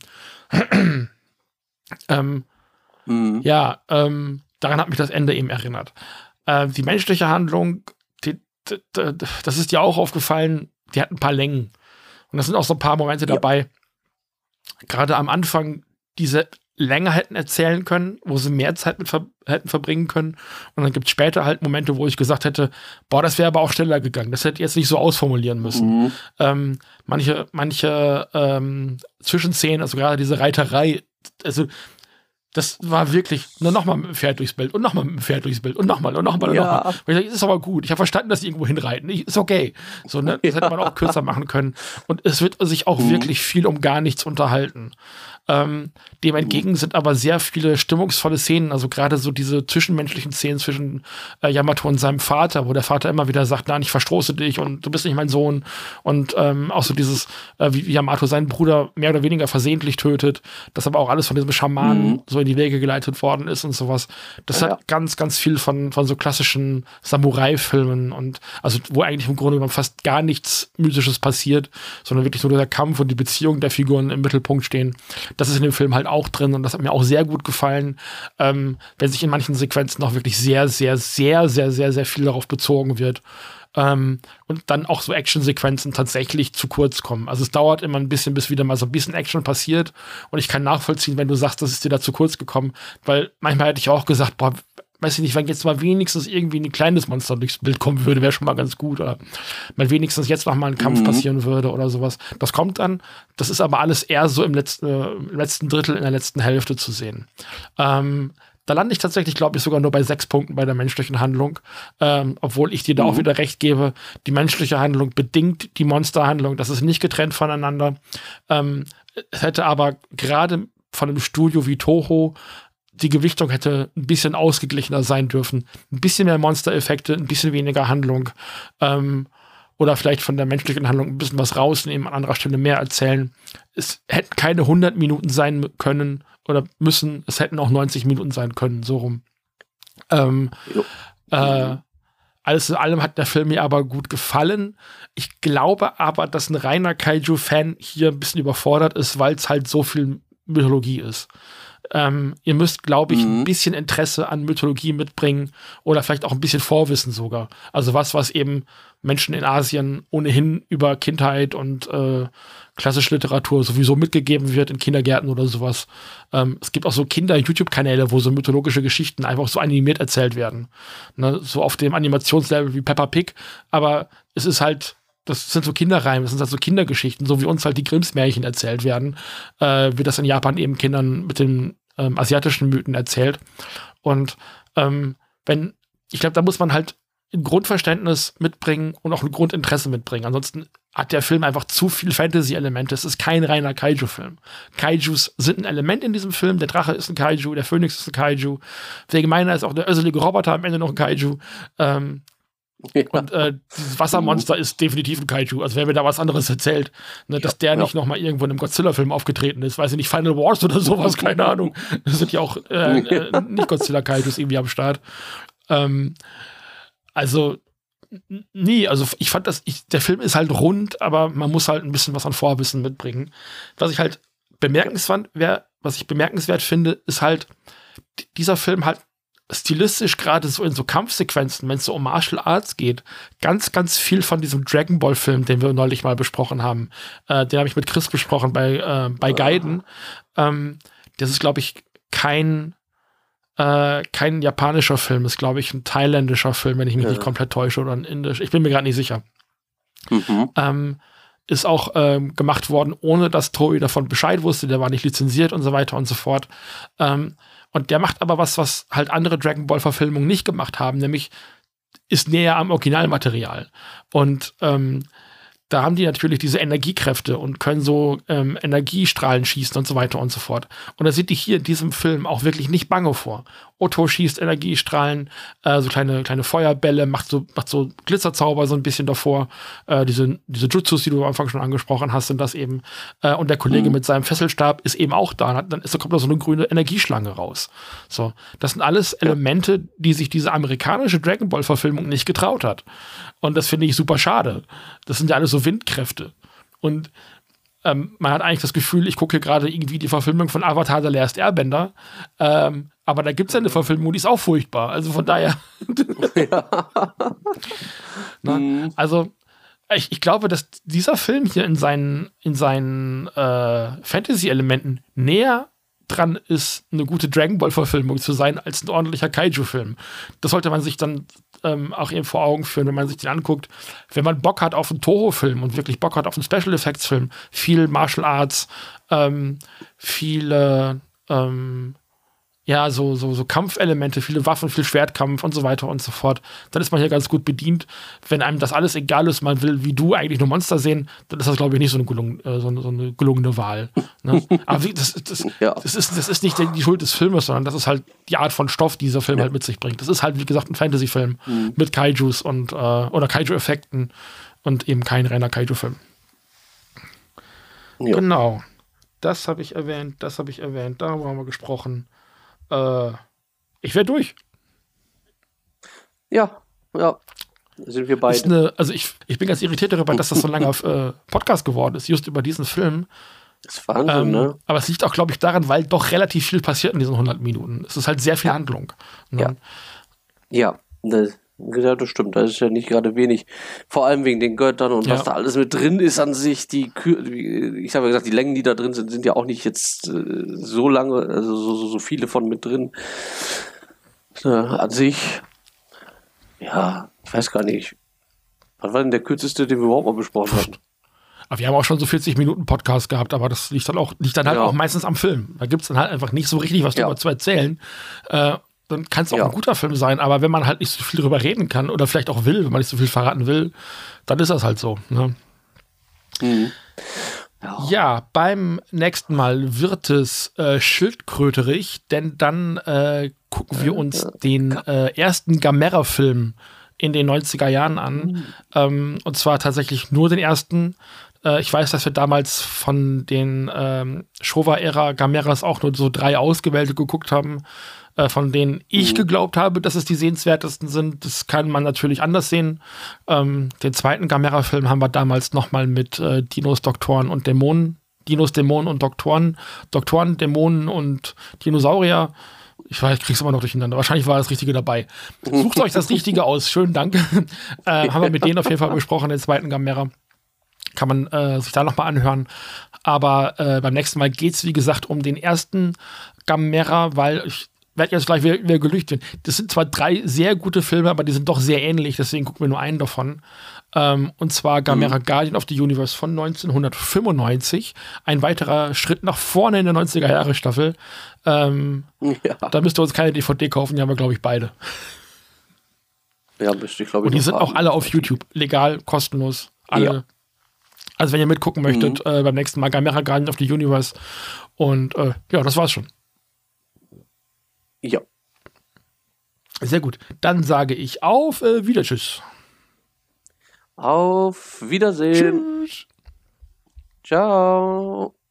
Daran hat mich das Ende eben erinnert. Die menschliche Handlung, das ist dir auch aufgefallen, die hat ein paar Längen. Und das sind auch so ein paar Momente dabei, gerade am Anfang, diese länger hätten erzählen können, wo sie mehr Zeit mit hätten verbringen können. Und dann gibt es später halt Momente, wo ich gesagt hätte, boah, das wäre aber auch schneller gegangen. Das hätte ich jetzt nicht so ausformulieren müssen. Manche Zwischenszenen, also gerade diese Reiterei, also das war wirklich nochmal mit dem Pferd durchs Bild und nochmal mit dem Pferd durchs Bild und nochmal und nochmal und nochmal. Und ich dachte, ist aber gut. Ich habe verstanden, dass die irgendwo hinreiten. Ist okay. So, ne? Das hätte man auch kürzer machen können. Und es wird sich auch wirklich viel um gar nichts unterhalten. Dem entgegen sind aber sehr viele stimmungsvolle Szenen, also gerade so diese zwischenmenschlichen Szenen zwischen Yamato und seinem Vater, wo der Vater immer wieder sagt, nein, ich verstoße dich und du bist nicht mein Sohn. Und auch so dieses, wie Yamato seinen Bruder mehr oder weniger versehentlich tötet, das aber auch alles von diesem Schamanen so in die Wege geleitet worden ist und sowas. Das hat ganz, ganz viel von so klassischen Samurai-Filmen und also wo eigentlich im Grunde genommen fast gar nichts Mystisches passiert, sondern wirklich nur der Kampf und die Beziehung der Figuren im Mittelpunkt stehen. Das ist in dem Film halt auch drin und das hat mir auch sehr gut gefallen, wenn sich in manchen Sequenzen noch wirklich sehr, sehr, sehr, sehr, sehr, sehr viel darauf bezogen wird. Und dann auch so Action-Sequenzen tatsächlich zu kurz kommen. Also es dauert immer ein bisschen, bis wieder mal so ein bisschen Action passiert und ich kann nachvollziehen, wenn du sagst, das ist dir da zu kurz gekommen, weil manchmal hätte ich auch gesagt, boah, weiß ich nicht, wenn jetzt mal wenigstens irgendwie ein kleines Monster durchs Bild kommen würde, wäre schon mal ganz gut. Oder wenn wenigstens jetzt noch mal ein Kampf passieren würde oder sowas. Das kommt dann. Das ist aber alles eher so im letzten Drittel, in der letzten Hälfte zu sehen. Da lande ich tatsächlich, glaube ich, sogar nur bei 6 Punkten bei der menschlichen Handlung. Obwohl ich dir da auch wieder recht gebe, die menschliche Handlung bedingt die Monsterhandlung. Das ist nicht getrennt voneinander. Es hätte aber gerade von einem Studio wie Toho, die Gewichtung hätte ein bisschen ausgeglichener sein dürfen. Ein bisschen mehr Monstereffekte, ein bisschen weniger Handlung. Oder vielleicht von der menschlichen Handlung ein bisschen was rausnehmen, an anderer Stelle mehr erzählen. Es hätten keine 100 Minuten sein können oder müssen. Es hätten auch 90 Minuten sein können, so rum. Alles in allem hat der Film mir aber gut gefallen. Ich glaube aber, dass ein reiner Kaiju-Fan hier ein bisschen überfordert ist, weil es halt so viel Mythologie ist. Ihr müsst, glaube ich, ein bisschen Interesse an Mythologie mitbringen oder vielleicht auch ein bisschen Vorwissen sogar. Also was eben Menschen in Asien ohnehin über Kindheit und klassische Literatur sowieso mitgegeben wird in Kindergärten oder sowas. Es gibt auch so Kinder-YouTube-Kanäle, wo so mythologische Geschichten einfach so animiert erzählt werden. Ne? So auf dem Animationslevel wie Peppa Pig. Aber es ist halt, das sind so Kinderreime, das sind halt so Kindergeschichten, so wie uns halt die Grimms-Märchen erzählt werden, wie das in Japan eben Kindern mit den asiatischen Mythen erzählt. Und ich glaube, da muss man halt ein Grundverständnis mitbringen und auch ein Grundinteresse mitbringen. Ansonsten hat der Film einfach zu viel Fantasy-Elemente. Es ist kein reiner Kaiju-Film. Kaijus sind ein Element in diesem Film. Der Drache ist ein Kaiju, der Phönix ist ein Kaiju. Der Gemeiner ist auch der öselige Roboter am Ende noch ein Kaiju. Und dieses Wassermonster ist definitiv ein Kaiju. Also wer mir da was anderes erzählt, ne, dass der nicht noch mal irgendwo in einem Godzilla-Film aufgetreten ist, weiß ich nicht, Final Wars oder sowas, keine Ahnung. Das sind ja auch nicht Godzilla-Kaijus irgendwie am Start. Also ich fand der Film ist halt rund, aber man muss halt ein bisschen was an Vorwissen mitbringen. Was ich bemerkenswert finde, ist halt, dieser Film halt stilistisch gerade so in so Kampfsequenzen, wenn es so um Martial Arts geht, ganz, ganz viel von diesem Dragon Ball Film, den wir neulich mal besprochen haben. Den habe ich mit Chris besprochen bei Gaiden. Das ist, glaube ich, kein japanischer Film, ist, glaube ich, ein thailändischer Film, wenn ich mich nicht komplett täusche, oder ein indisch. Ich bin mir gerade nicht sicher. Ist auch gemacht worden, ohne dass Toei davon Bescheid wusste. Der war nicht lizenziert und so weiter und so fort. Und der macht aber was halt andere Dragon Ball-Verfilmungen nicht gemacht haben, nämlich ist näher am Originalmaterial. Und da haben die natürlich diese Energiekräfte und können so Energiestrahlen schießen und so weiter und so fort. Und da sind die hier in diesem Film auch wirklich nicht bange vor. Otto schießt Energiestrahlen, so kleine Feuerbälle, macht so Glitzerzauber so ein bisschen davor. Diese Jutsus, die du am Anfang schon angesprochen hast, sind das eben. Und der Kollege mit seinem Fesselsstab ist eben auch da. Kommt da so eine grüne Energieschlange raus. So, das sind alles Elemente, die sich diese amerikanische Dragon Ball-Verfilmung nicht getraut hat. Und das finde ich super schade. Das sind ja alles so Windkräfte. Und man hat eigentlich das Gefühl, ich gucke hier gerade irgendwie die Verfilmung von Avatar: The Last Airbender. Aber da gibt es ja eine Verfilmung, die ist auch furchtbar. Also von daher. Also ich glaube, dass dieser Film hier in seinen Fantasy-Elementen näher dran ist, eine gute Dragon Ball-Verfilmung zu sein, als ein ordentlicher Kaiju-Film. Das sollte man sich dann auch eben vor Augen führen, wenn man sich den anguckt. Wenn man Bock hat auf einen Toho-Film und wirklich Bock hat auf einen Special-Effects-Film, viel Martial Arts, viele so Kampfelemente, viele Waffen, viel Schwertkampf und so weiter und so fort, dann ist man hier ganz gut bedient. Wenn einem das alles egal ist, man will wie du eigentlich nur Monster sehen, dann ist das, glaube ich, nicht so eine gelungene Wahl. Ne? Aber das ist nicht die Schuld des Filmes, sondern das ist halt die Art von Stoff, die dieser Film halt mit sich bringt. Das ist halt, wie gesagt, ein Fantasy-Film mit Kaijus und oder Kaiju-Effekten und eben kein reiner Kaiju-Film. Ja. Genau. Das habe ich erwähnt, darüber haben wir gesprochen. Ich wäre durch. Ja. Sind wir beide. Ich bin ganz irritiert darüber, dass das so ein langer Podcast geworden ist, just über diesen Film. Das ist Wahnsinn, ne? Aber es liegt auch, glaube ich, daran, weil doch relativ viel passiert in diesen 100 Minuten. Es ist halt sehr viel Handlung. Ne? Ja, das stimmt. Das ist ja nicht gerade wenig. Vor allem wegen den Göttern und was da alles mit drin ist an sich. Ich habe ja gesagt, die Längen, die da drin sind ja auch nicht jetzt so lange, also so viele von mit drin. An sich, ja, ich weiß gar nicht. Was war denn der kürzeste, den wir überhaupt mal besprochen hatten? Aber wir haben auch schon so 40 Minuten Podcast gehabt, aber das liegt dann halt auch meistens am Film. Da gibt es dann halt einfach nicht so richtig was darüber zu erzählen. Dann kann es auch ein guter Film sein, aber wenn man halt nicht so viel drüber reden kann oder vielleicht auch will, wenn man nicht so viel verraten will, dann ist das halt so. Ne? Mhm. Ja, beim nächsten Mal wird es schildkröterig, denn dann gucken wir uns den ersten Gamera-Film in den 90er Jahren an. Und zwar tatsächlich nur den ersten. Ich weiß, dass wir damals von den Showa-Ära Gameras auch nur so 3 ausgewählte geguckt haben, von denen ich geglaubt habe, dass es die sehenswertesten sind. Das kann man natürlich anders sehen. Den zweiten Gamera-Film haben wir damals nochmal mit Dinos, Doktoren und Dämonen. Dinos, Dämonen und Doktoren. Doktoren, Dämonen und Dinosaurier. Ich weiß, ich krieg's immer noch durcheinander. Wahrscheinlich war das Richtige dabei. Sucht euch das Richtige aus. Schönen Dank. Haben wir mit denen auf jeden Fall besprochen, den zweiten Gamera. Kann man sich da nochmal anhören. Aber beim nächsten Mal geht's, wie gesagt, um den ersten Gamera, weil ich werde jetzt gleich wieder gelügt werden. Das sind zwar 3 sehr gute Filme, aber die sind doch sehr ähnlich, deswegen gucken wir nur einen davon. Und zwar Gamera Guardian of the Universe von 1995. Ein weiterer Schritt nach vorne in der 90er-Jahre-Staffel. Da müsst ihr uns keine DVD kaufen, die haben wir, glaube ich, beide. Ja, müsste ich, glaube ich. Und die sind auch alle auf YouTube. Legal, kostenlos. Alle. Ja. Also wenn ihr mitgucken möchtet, beim nächsten Mal Gamera Guardian of the Universe. Und ja, das war's schon. Ja. Sehr gut. Dann sage ich auf wieder Tschüss. Auf Wiedersehen. Tschüss. Ciao.